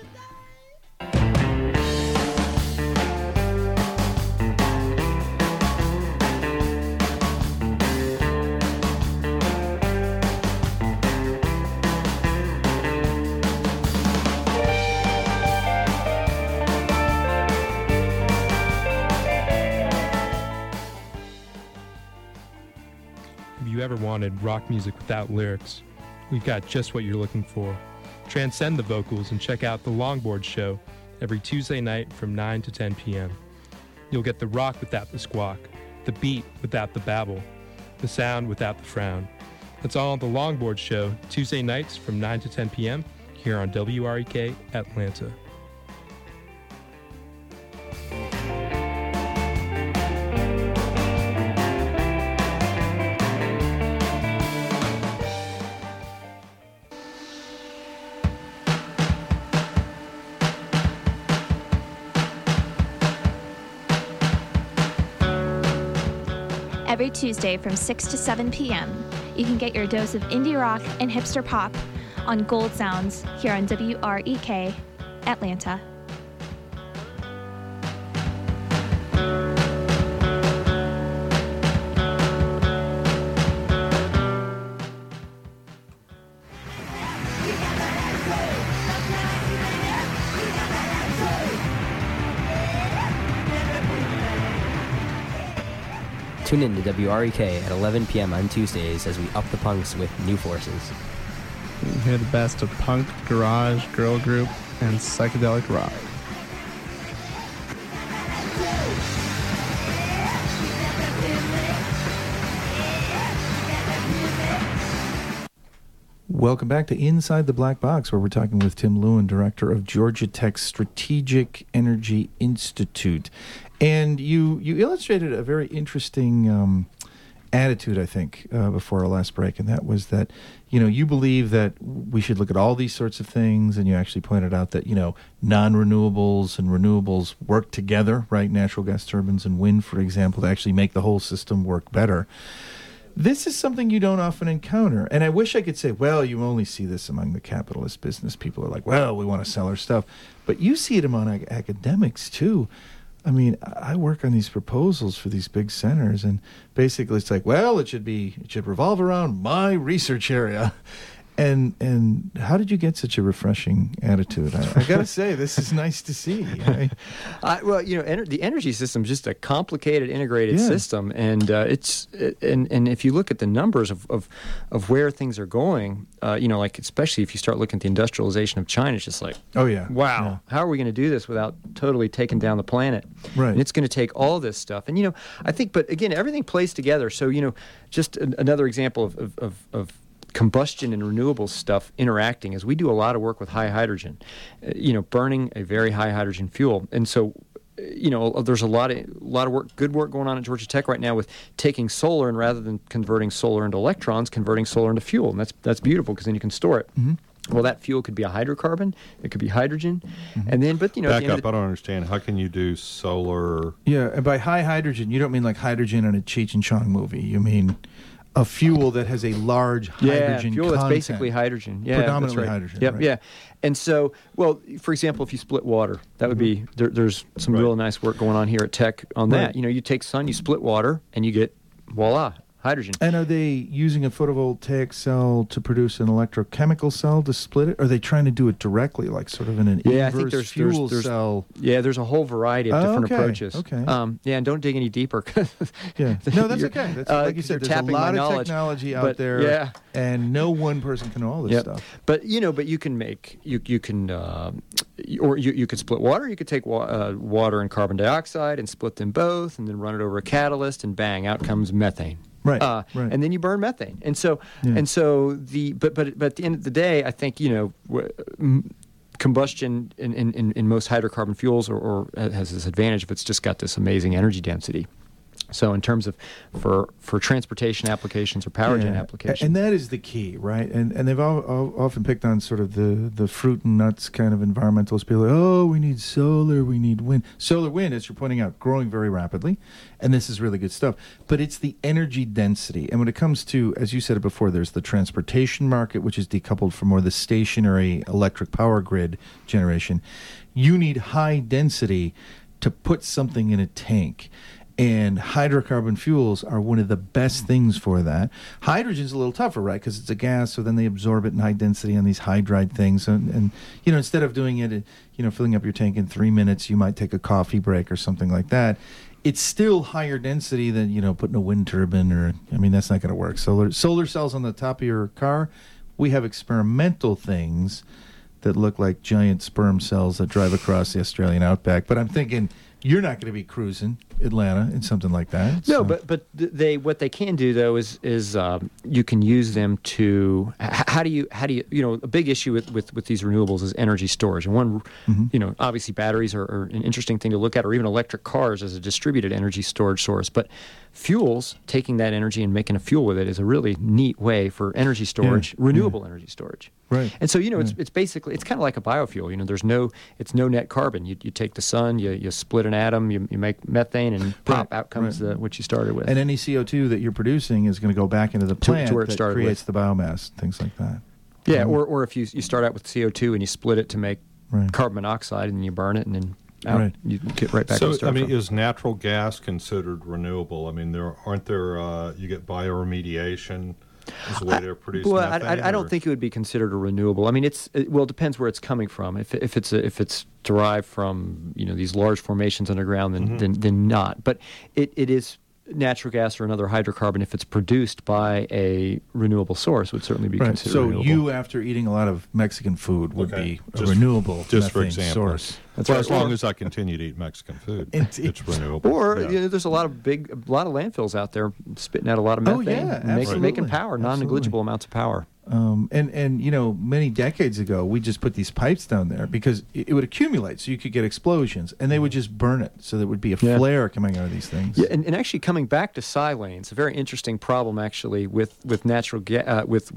If you ever wanted rock music without lyrics, we've got just what you're looking for. Transcend the vocals and check out The Longboard Show every Tuesday night from 9 to 10 p.m. You'll get the rock without the squawk, the beat without the babble, the sound without the frown. That's all on The Longboard Show, Tuesday nights from 9 to 10 p.m. here on WREK Atlanta. Every Tuesday from 6 to 7 p.m., you can get your dose of indie rock and hipster pop on Gold Sounds here on WREK Atlanta. Tune in to WREK at 11 p.m. on Tuesdays as we up the punks with New Forces. You can hear the best of punk, garage, girl group, and psychedelic rock. Welcome back to Inside the Black Box, where we're talking with Tim Lewin, director of Georgia Tech's Strategic Energy Institute. And you illustrated a very interesting attitude, I think, before our last break, and that was that, you believe that we should look at all these sorts of things, and you actually pointed out that, non-renewables and renewables work together, right? Natural gas turbines and wind, for example, to actually make the whole system work better. This is something you don't often encounter. And I wish I could say, well, you only see this among the capitalist business. People are like, well, we want to sell our stuff. But you see it among academics, too. I mean, I work on these proposals for these big centers, and basically it's like, well, it should revolve around my research area. And how did you get such a refreshing attitude? I got to say, this is nice to see. Well, the energy system is just a complicated, integrated system, and and if you look at the numbers of where things are going, like especially if you start looking at the industrialization of China, it's just like, wow, how are we going to do this without totally taking down the planet? Right. And it's going to take all this stuff, and I think, but again, everything plays together. So just another example of combustion and renewable stuff interacting is we do a lot of work with high hydrogen, burning a very high hydrogen fuel. And so, there's a lot of work, good work going on at Georgia Tech right now with taking solar and rather than converting solar into electrons, converting solar into fuel. And that's beautiful because then you can store it. Mm-hmm. Well, that fuel could be a hydrocarbon. It could be hydrogen. Mm-hmm. And then, but, Back up, I don't understand. How can you do solar? Yeah, and by high hydrogen, you don't mean like hydrogen in a Cheech and Chong movie. You mean a fuel that has a large hydrogen fuel content. That's basically hydrogen. Yeah, predominantly that's right. hydrogen. Yep, right. yeah. And so, well, for example, if you split water, that would be there's some real nice work going on here at Tech on that. You take sun, you split water, and you get voila, hydrogen. And are they using a photovoltaic cell to produce an electrochemical cell to split it? Or are they trying to do it directly, like sort of in an inverse I think there's fuel cell? Yeah, there's a whole variety of different approaches. Okay. And don't dig any deeper. Yeah. No, that's okay. That's, like you said, there's a lot of technology out there, and no one person can know all this stuff. But you can make you can or you could split water. You could take water and carbon dioxide and split them both, and then run it over a catalyst, and bang, out comes methane. Right, and then you burn methane, and so but at the end of the day, I think combustion in most hydrocarbon fuels or has this advantage of it's just got this amazing energy density. So in terms of for transportation applications or power gen applications, and that is the key, right? And they've often picked on sort of the fruit and nuts kind of environmentalist people. Oh, we need solar, we need wind. Solar, wind, as you're pointing out, growing very rapidly, and this is really good stuff. But it's the energy density, and when it comes to, as you said it before, there's the transportation market, which is decoupled from more the stationary electric power grid generation. You need high density to put something in a tank. And hydrocarbon fuels are one of the best things for that. Hydrogen's a little tougher, right? Because it's a gas, so then they absorb it in high density on these hydride things. And instead of doing it, filling up your tank in 3 minutes, you might take a coffee break or something like that. It's still higher density than, putting a wind turbine that's not going to work. Solar cells on the top of your car, we have experimental things that look like giant sperm cells that drive across the Australian outback. But I'm thinking, you're not going to be cruising Atlanta in something like that. No, but what they can do though is you can use them to how do you a big issue with these renewables is energy storage, and one obviously batteries are an interesting thing to look at, or even electric cars as a distributed energy storage source, but fuels, taking that energy and making a fuel with it is a really neat way for energy storage, renewable energy storage. Right. And so it's basically it's kind of like a biofuel. It's no net carbon. You take the sun, you split an atom, you make methane, and out comes what you started with. And any CO2 that you're producing is going to go back into the plant to where it that creates the biomass, things like that. Yeah, or if you start out with CO2 and you split it to make carbon monoxide, and then you burn it, and then you get right back to start from. Is natural gas considered renewable? Aren't there you get bioremediation as a way to produce methane? I don't think it would be considered a renewable. It depends where it's coming from. If it's derived from these large formations underground, then not. But it is natural gas or another hydrocarbon, if it's produced by a renewable source, would certainly be considered renewable. So you, after eating a lot of Mexican food, would be a renewable for example. source. That's as long as I continue to eat Mexican food, it's renewable. Or there's a lot of landfills out there spitting out a lot of methane, making power, non-negligible amounts of power. And many decades ago, we just put these pipes down there because it would accumulate, so you could get explosions, and they would just burn it, so there would be a flare coming out of these things. Yeah, and actually coming back to silanes, a very interesting problem actually with natural gas with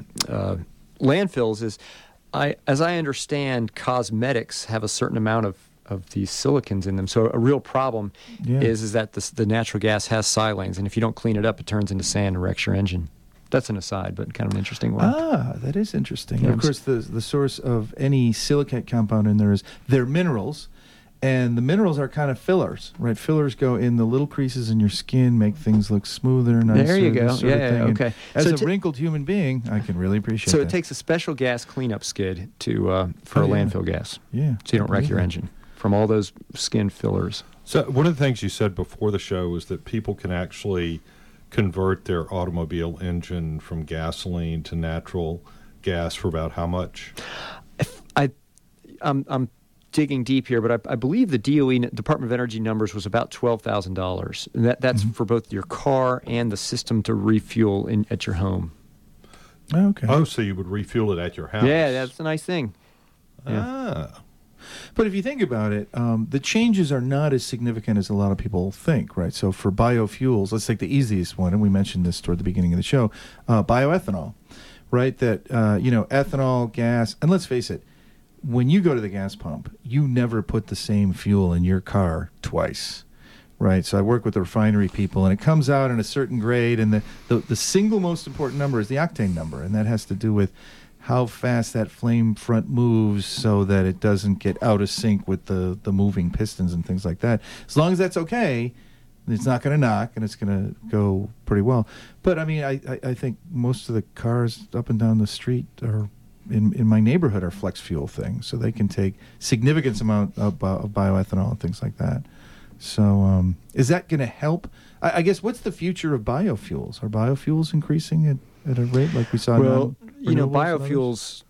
landfills is, as I understand, cosmetics have a certain amount of these silicons in them. So a real problem is that the natural gas has silanes, and if you don't clean it up, it turns into sand and wrecks your engine. That's an aside, but kind of an interesting one. That is interesting. And of course, the source of any silicate compound in there is they're minerals, And the minerals are kind of fillers, right? Fillers go in the little creases in your skin, make things look smoother, nicer. There you go. this sort of thing. And Okay. as So a wrinkled human being, I can really appreciate So that. it takes a special gas cleanup skid for a landfill gas. Yeah. So you don't wreck your Absolutely. engine from all those skin fillers. So one of the things you said before the show was that people can actually convert their automobile engine from gasoline to natural gas for about how much? I'm digging deep here, but I believe the DOE Department of Energy numbers was about $12,000, and that's for both your car and the system to refuel at your home. Okay. Oh, so you would refuel it at your house? Yeah, that's a nice thing. Yeah. Ah. But if you think about it, the changes are not as significant as a lot of people think, right? So for biofuels, let's take the easiest one, and we mentioned this toward the beginning of the show, bioethanol, right? That, ethanol, gas, and let's face it, when you go to the gas pump, you never put the same fuel in your car twice, right? So I work with the refinery people, and it comes out in a certain grade, and the single most important number is the octane number, and that has to do with how fast that flame front moves so that it doesn't get out of sync with the moving pistons and things like that. As long as that's okay, it's not going to knock, and it's going to go pretty well. But, I mean, I think most of the cars up and down the street are in my neighborhood are flex fuel things, so they can take significant amount of bioethanol and things like that. So is that going to help? I guess what's the future of biofuels? Are biofuels increasing at a rate like we saw? Well, renewables biofuels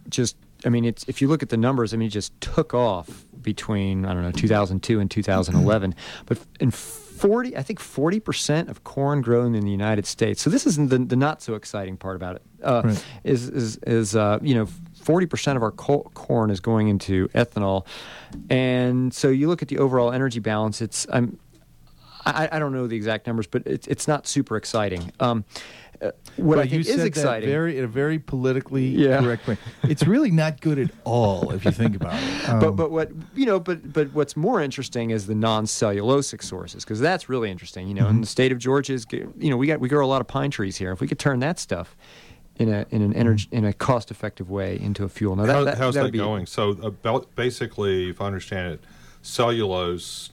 if you look at the numbers, it just took off between, 2002 and 2011. But in 40% of corn grown in the United States. So this isn't the not so exciting part about it. Right. Is 40% of our corn is going into ethanol, and so you look at the overall energy balance. I don't know the exact numbers, but it's not super exciting. What I think is exciting, in a very politically correct way. It's really not good at all if you think about it. But what's more interesting is the non-cellulosic sources, because that's really interesting. In the state of Georgia, we grow a lot of pine trees here. If we could turn that stuff in a cost-effective way into a fuel, now how's that going? So basically, if I understand it, cellulose,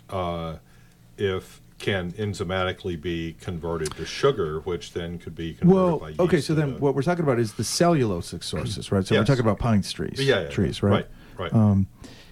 can enzymatically be converted to sugar, which then could be converted by yeast. Okay, so then what we're talking about is the cellulosic sources, right? So we're talking about pine trees. Trees, right? Right.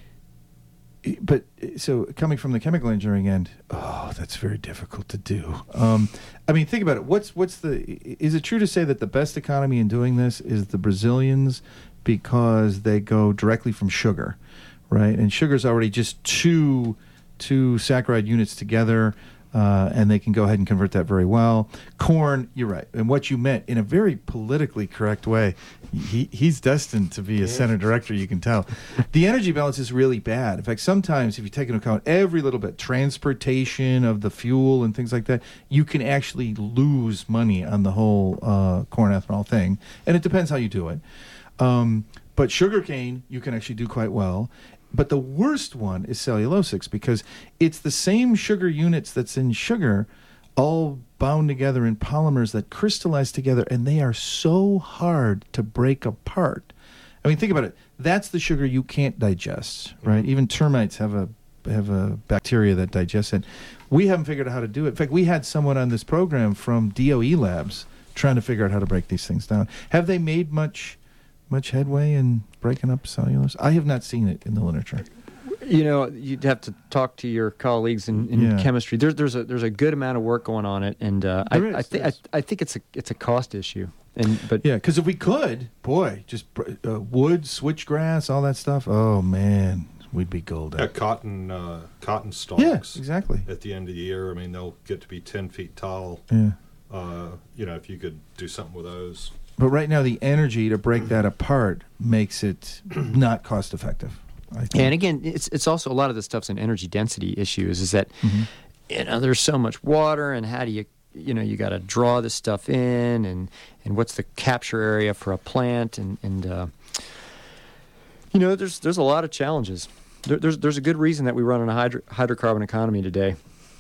But so coming from the chemical engineering end, that's very difficult to do. Think about it. Is it true to say that the best economy in doing this is the Brazilians because they go directly from sugar, right? And sugar's already just two saccharide units together, and they can go ahead and convert that very well. Corn, you're right. And what you meant, in a very politically correct way, he's destined to be a Senate director, you can tell. The energy balance is really bad. In fact, sometimes if you take into account every little bit, transportation of the fuel and things like that, you can actually lose money on the whole corn ethanol thing. And it depends how you do it. But sugarcane, you can actually do quite well. But the worst one is cellulosics, because it's the same sugar units that's in sugar all bound together in polymers that crystallize together, and they are so hard to break apart. Think about it. That's the sugar you can't digest, right? Even termites have a bacteria that digests it. We haven't figured out how to do it. In fact, we had someone on this program from DOE Labs trying to figure out how to break these things down. Have they made much headway in breaking up cellulose? I have not seen it in the literature. You'd have to talk to your colleagues in chemistry. There's a good amount of work going on it, and I think it's a cost issue. Because if we could, just wood, switchgrass, all that stuff. Oh man, we'd be golden. Cotton stalks. Yeah, exactly. At the end of the year, they'll get to be 10 feet tall. Yeah. If you could do something with those. But right now, the energy to break that apart makes it not cost effective. And again, it's also a lot of the stuff's an energy density issues. Is that there's so much water, and how do you got to draw this stuff in, and what's the capture area for a plant, and there's a lot of challenges. There's a good reason that we run on a hydrocarbon economy today.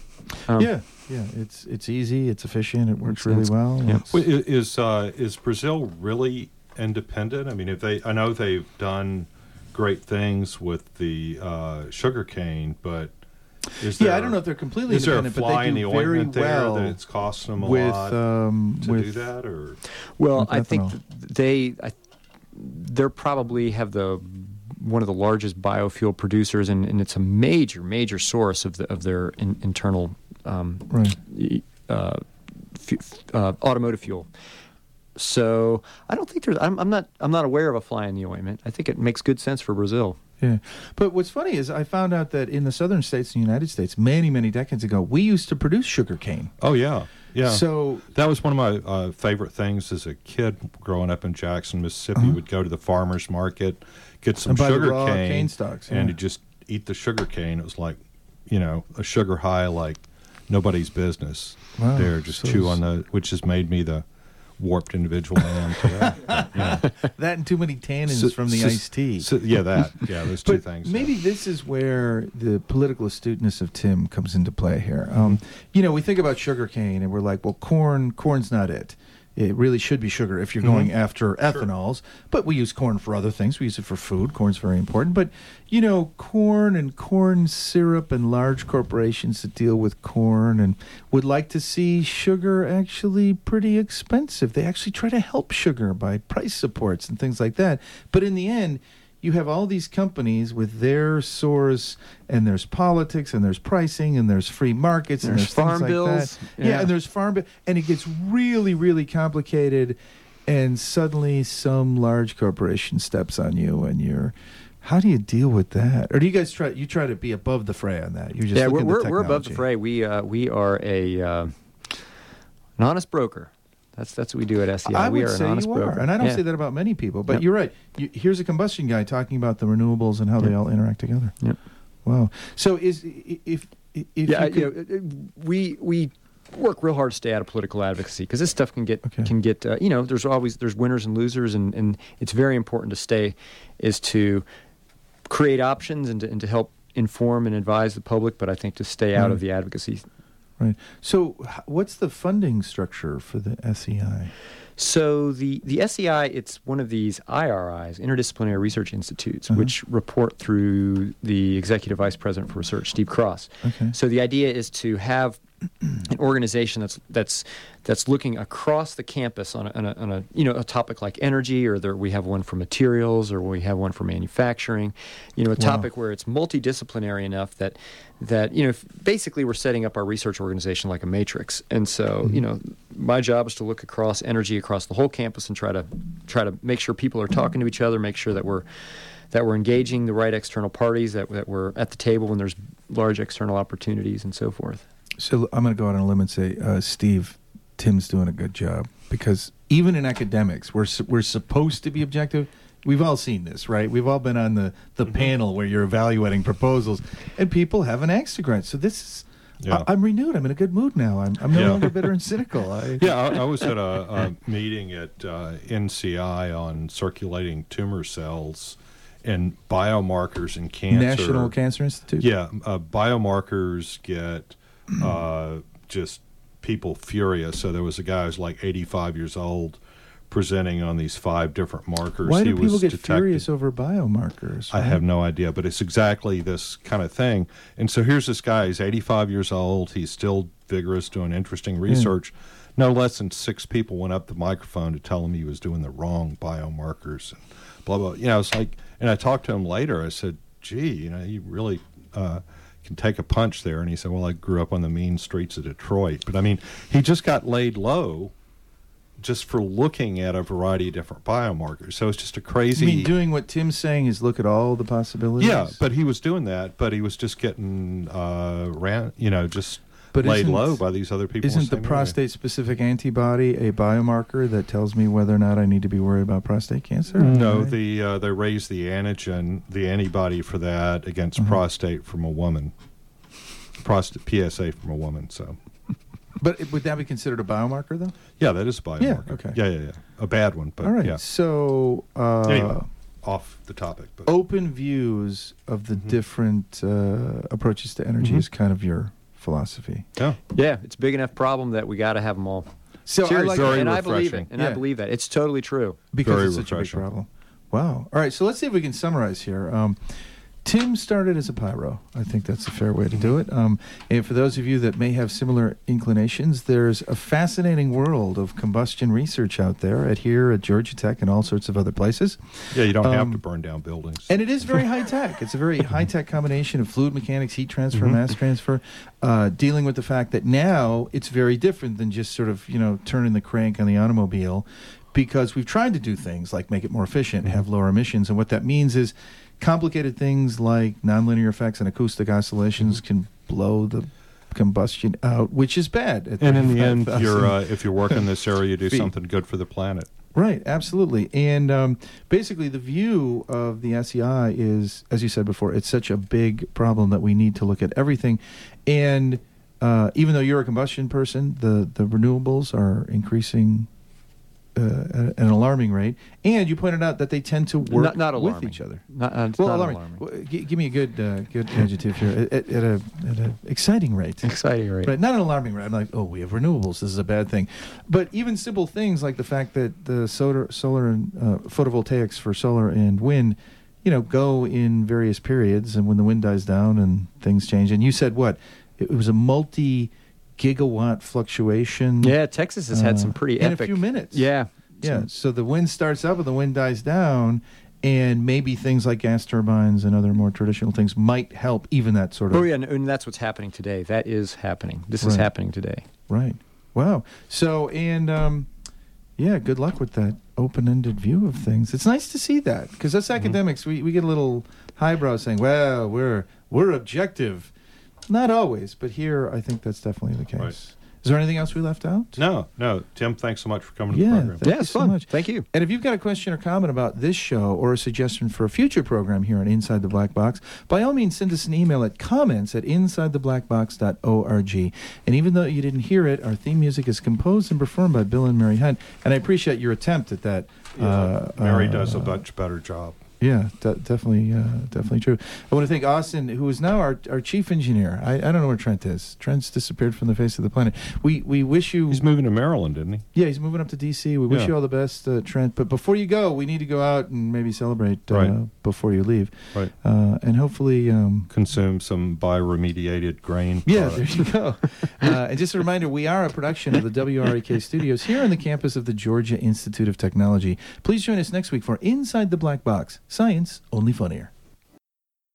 It's easy, it's efficient, it works really well. Yeah. Is Brazil really independent? I know they've done great things with the sugar cane, but I don't know if they're completely independent, but they do very well. That it's costing them a with, lot to with, do that, or well, I think they're probably have one of the largest biofuel producers, and it's a major source of their internal automotive fuel. So I don't think I'm not aware of a fly in the ointment. I think it makes good sense for Brazil. Yeah, but what's funny is I found out that in the southern states in the United States, many decades ago, we used to produce sugar cane. Oh yeah. So that was one of my favorite things as a kid growing up in Jackson, Mississippi. Would go to the farmers market, get some sugar cane stalks, and you just eat the sugar cane. It was like, a sugar high like nobody's business. Wow. There, just chew on which has made me the warped individual I am today. That and too many tannins from the iced tea. Those two things. Maybe this is where the political astuteness of Tim comes into play here. We think about sugar cane and we're like, well, corn's not it. It really should be sugar if you're going after ethanols. But we use corn for other things. We use it for food. Corn's very important. But, corn and corn syrup and large corporations that deal with corn and would like to see sugar actually pretty expensive. They actually try to help sugar by price supports and things like that. But in the end, you have all these companies with their source, and there's politics, and there's pricing, and there's free markets, and there's farm things bills. like that. Yeah, and there's farm bills, and it gets really complicated, and suddenly some large corporation steps on you, and how do you deal with that? Or do you guys try to be above the fray on that? You're just we're above the fray. We are an honest broker. That's what we do at SEI. I we would are say an honest you broker. are, and I don't say that about many people. But you're right. Here's a combustion guy talking about the renewables and how they all interact together. Yep. Wow. So we work real hard to stay out of political advocacy because this stuff can get there's winners and losers, and it's very important to create options and to help inform and advise the public. But I think to stay out of the advocacy. Right. So what's the funding structure for the SEI? So the SEI, it's one of these IRIs, Interdisciplinary Research Institutes, which report through the Executive Vice President for Research, Steve Cross. Okay. So the idea is to have an organization that's looking across the campus on a topic like energy, or we have one for materials, or we have one for manufacturing, a topic where it's multidisciplinary enough that basically we're setting up our research organization like a matrix. And so my job is to look across energy across the whole campus and try to make sure people are talking to each other, make sure that we're engaging the right external parties, that we're at the table when there's large external opportunities and so forth. So I'm going to go out on a limb and say, Steve, Tim's doing a good job, because even in academics, we're supposed to be objective. We've all seen this, right? We've all been on the panel where you're evaluating proposals, and people have an axe to grind. So this is, I'm renewed. I'm in a good mood now. I'm no longer bitter and cynical. I was at a meeting at NCI on circulating tumor cells and biomarkers in cancer. National Cancer Institute? Yeah, biomarkers get just people furious. So there was a guy who's like 85 years old presenting on these 5 different markers. Why do people get furious over biomarkers? I have no idea, but it's exactly this kind of thing. And so here's this guy. He's 85 years old. He's still vigorous, doing interesting research. No less than 6 people went up the microphone to tell him he was doing the wrong biomarkers and blah, blah. It's like, and I talked to him later. I said, gee, you really can take a punch there. And he said, well, I grew up on the mean streets of Detroit. But, he just got laid low just for looking at a variety of different biomarkers. So it's just a crazy... You mean doing what Tim's saying is look at all the possibilities? Yeah, but he was doing that, but he was just getting, laid low by these other people. Isn't the prostate-specific antibody a biomarker that tells me whether or not I need to be worried about prostate cancer? No, they raised the antigen, the antibody for that against prostate from a woman. PSA from a woman, so... But would that be considered a biomarker, though? Yeah, that is a biomarker. Yeah, okay. Yeah. A bad one, but all right. Yeah. So, anyway, off the topic. But. Open views of the different approaches to energy is kind of your philosophy. Yeah, it's a big enough problem that we got to have them all. So seriously, I like I believe it, and I believe that it's totally true. Because it's such a big problem. Wow. All right, so let's see if we can summarize here. Tim started as a pyro. I think that's a fair way to do it. And for those of you that may have similar inclinations, there's a fascinating world of combustion research out there here at Georgia Tech and all sorts of other places. Yeah, you don't have to burn down buildings. And it is very high-tech. It's a very high-tech combination of fluid mechanics, heat transfer, mass transfer, dealing with the fact that now it's very different than just sort of, turning the crank on the automobile, because we've tried to do things like make it more efficient, have lower emissions, and what that means is complicated things like nonlinear effects and acoustic oscillations can blow the combustion out, which is bad. And in the end, if you work in this area, you do something good for the planet. Right, absolutely. And basically the view of the SEI is, as you said before, it's such a big problem that we need to look at everything. And even though you're a combustion person, the renewables are increasing at an alarming rate, and you pointed out that they tend to work with each other. Alarming. Give me a good adjective here. At an exciting rate. Exciting rate. But not an alarming rate. I'm like, we have renewables. This is a bad thing. But even simple things like the fact that the solar and photovoltaics for solar and wind, go in various periods, and when the wind dies down and things change. And you said what? It was a multi-gigawatt fluctuation. Yeah, Texas has had some pretty epic. In a few minutes. Yeah. Yeah, so the wind starts up and the wind dies down, and maybe things like gas turbines and other more traditional things might help even that sort of... Oh, yeah, and that's what's happening today. That is happening. This is happening today. Right. Wow. So, and, good luck with that open-ended view of things. It's nice to see that, because us academics, we get a little highbrow saying, well, we're objective. Not always, but here I think that's definitely the case. Right. Is there anything else we left out? No. Tim, thanks so much for coming to the program. Thank you so fun. much. Thank you. And if you've got a question or comment about this show or a suggestion for a future program here on Inside the Black Box, by all means send us an email at comments@insidetheblackbox.org. And even though you didn't hear it, our theme music is composed and performed by Bill and Mary Hunt. And I appreciate your attempt at that. Mary does a much better job. Yeah, definitely true. I want to thank Austin, who is now our chief engineer. I don't know where Trent is. Trent's disappeared from the face of the planet. We wish you... He's moving to Maryland, isn't he? Yeah, he's moving up to D.C. We wish you all the best, Trent. But before you go, we need to go out and maybe celebrate before you leave. Right. And hopefully... consume some bioremediated grain. Yeah, products. there you go. And just a reminder, we are a production of the WREK studios here on the campus of the Georgia Institute of Technology. Please join us next week for Inside the Black Box. Science only funnier.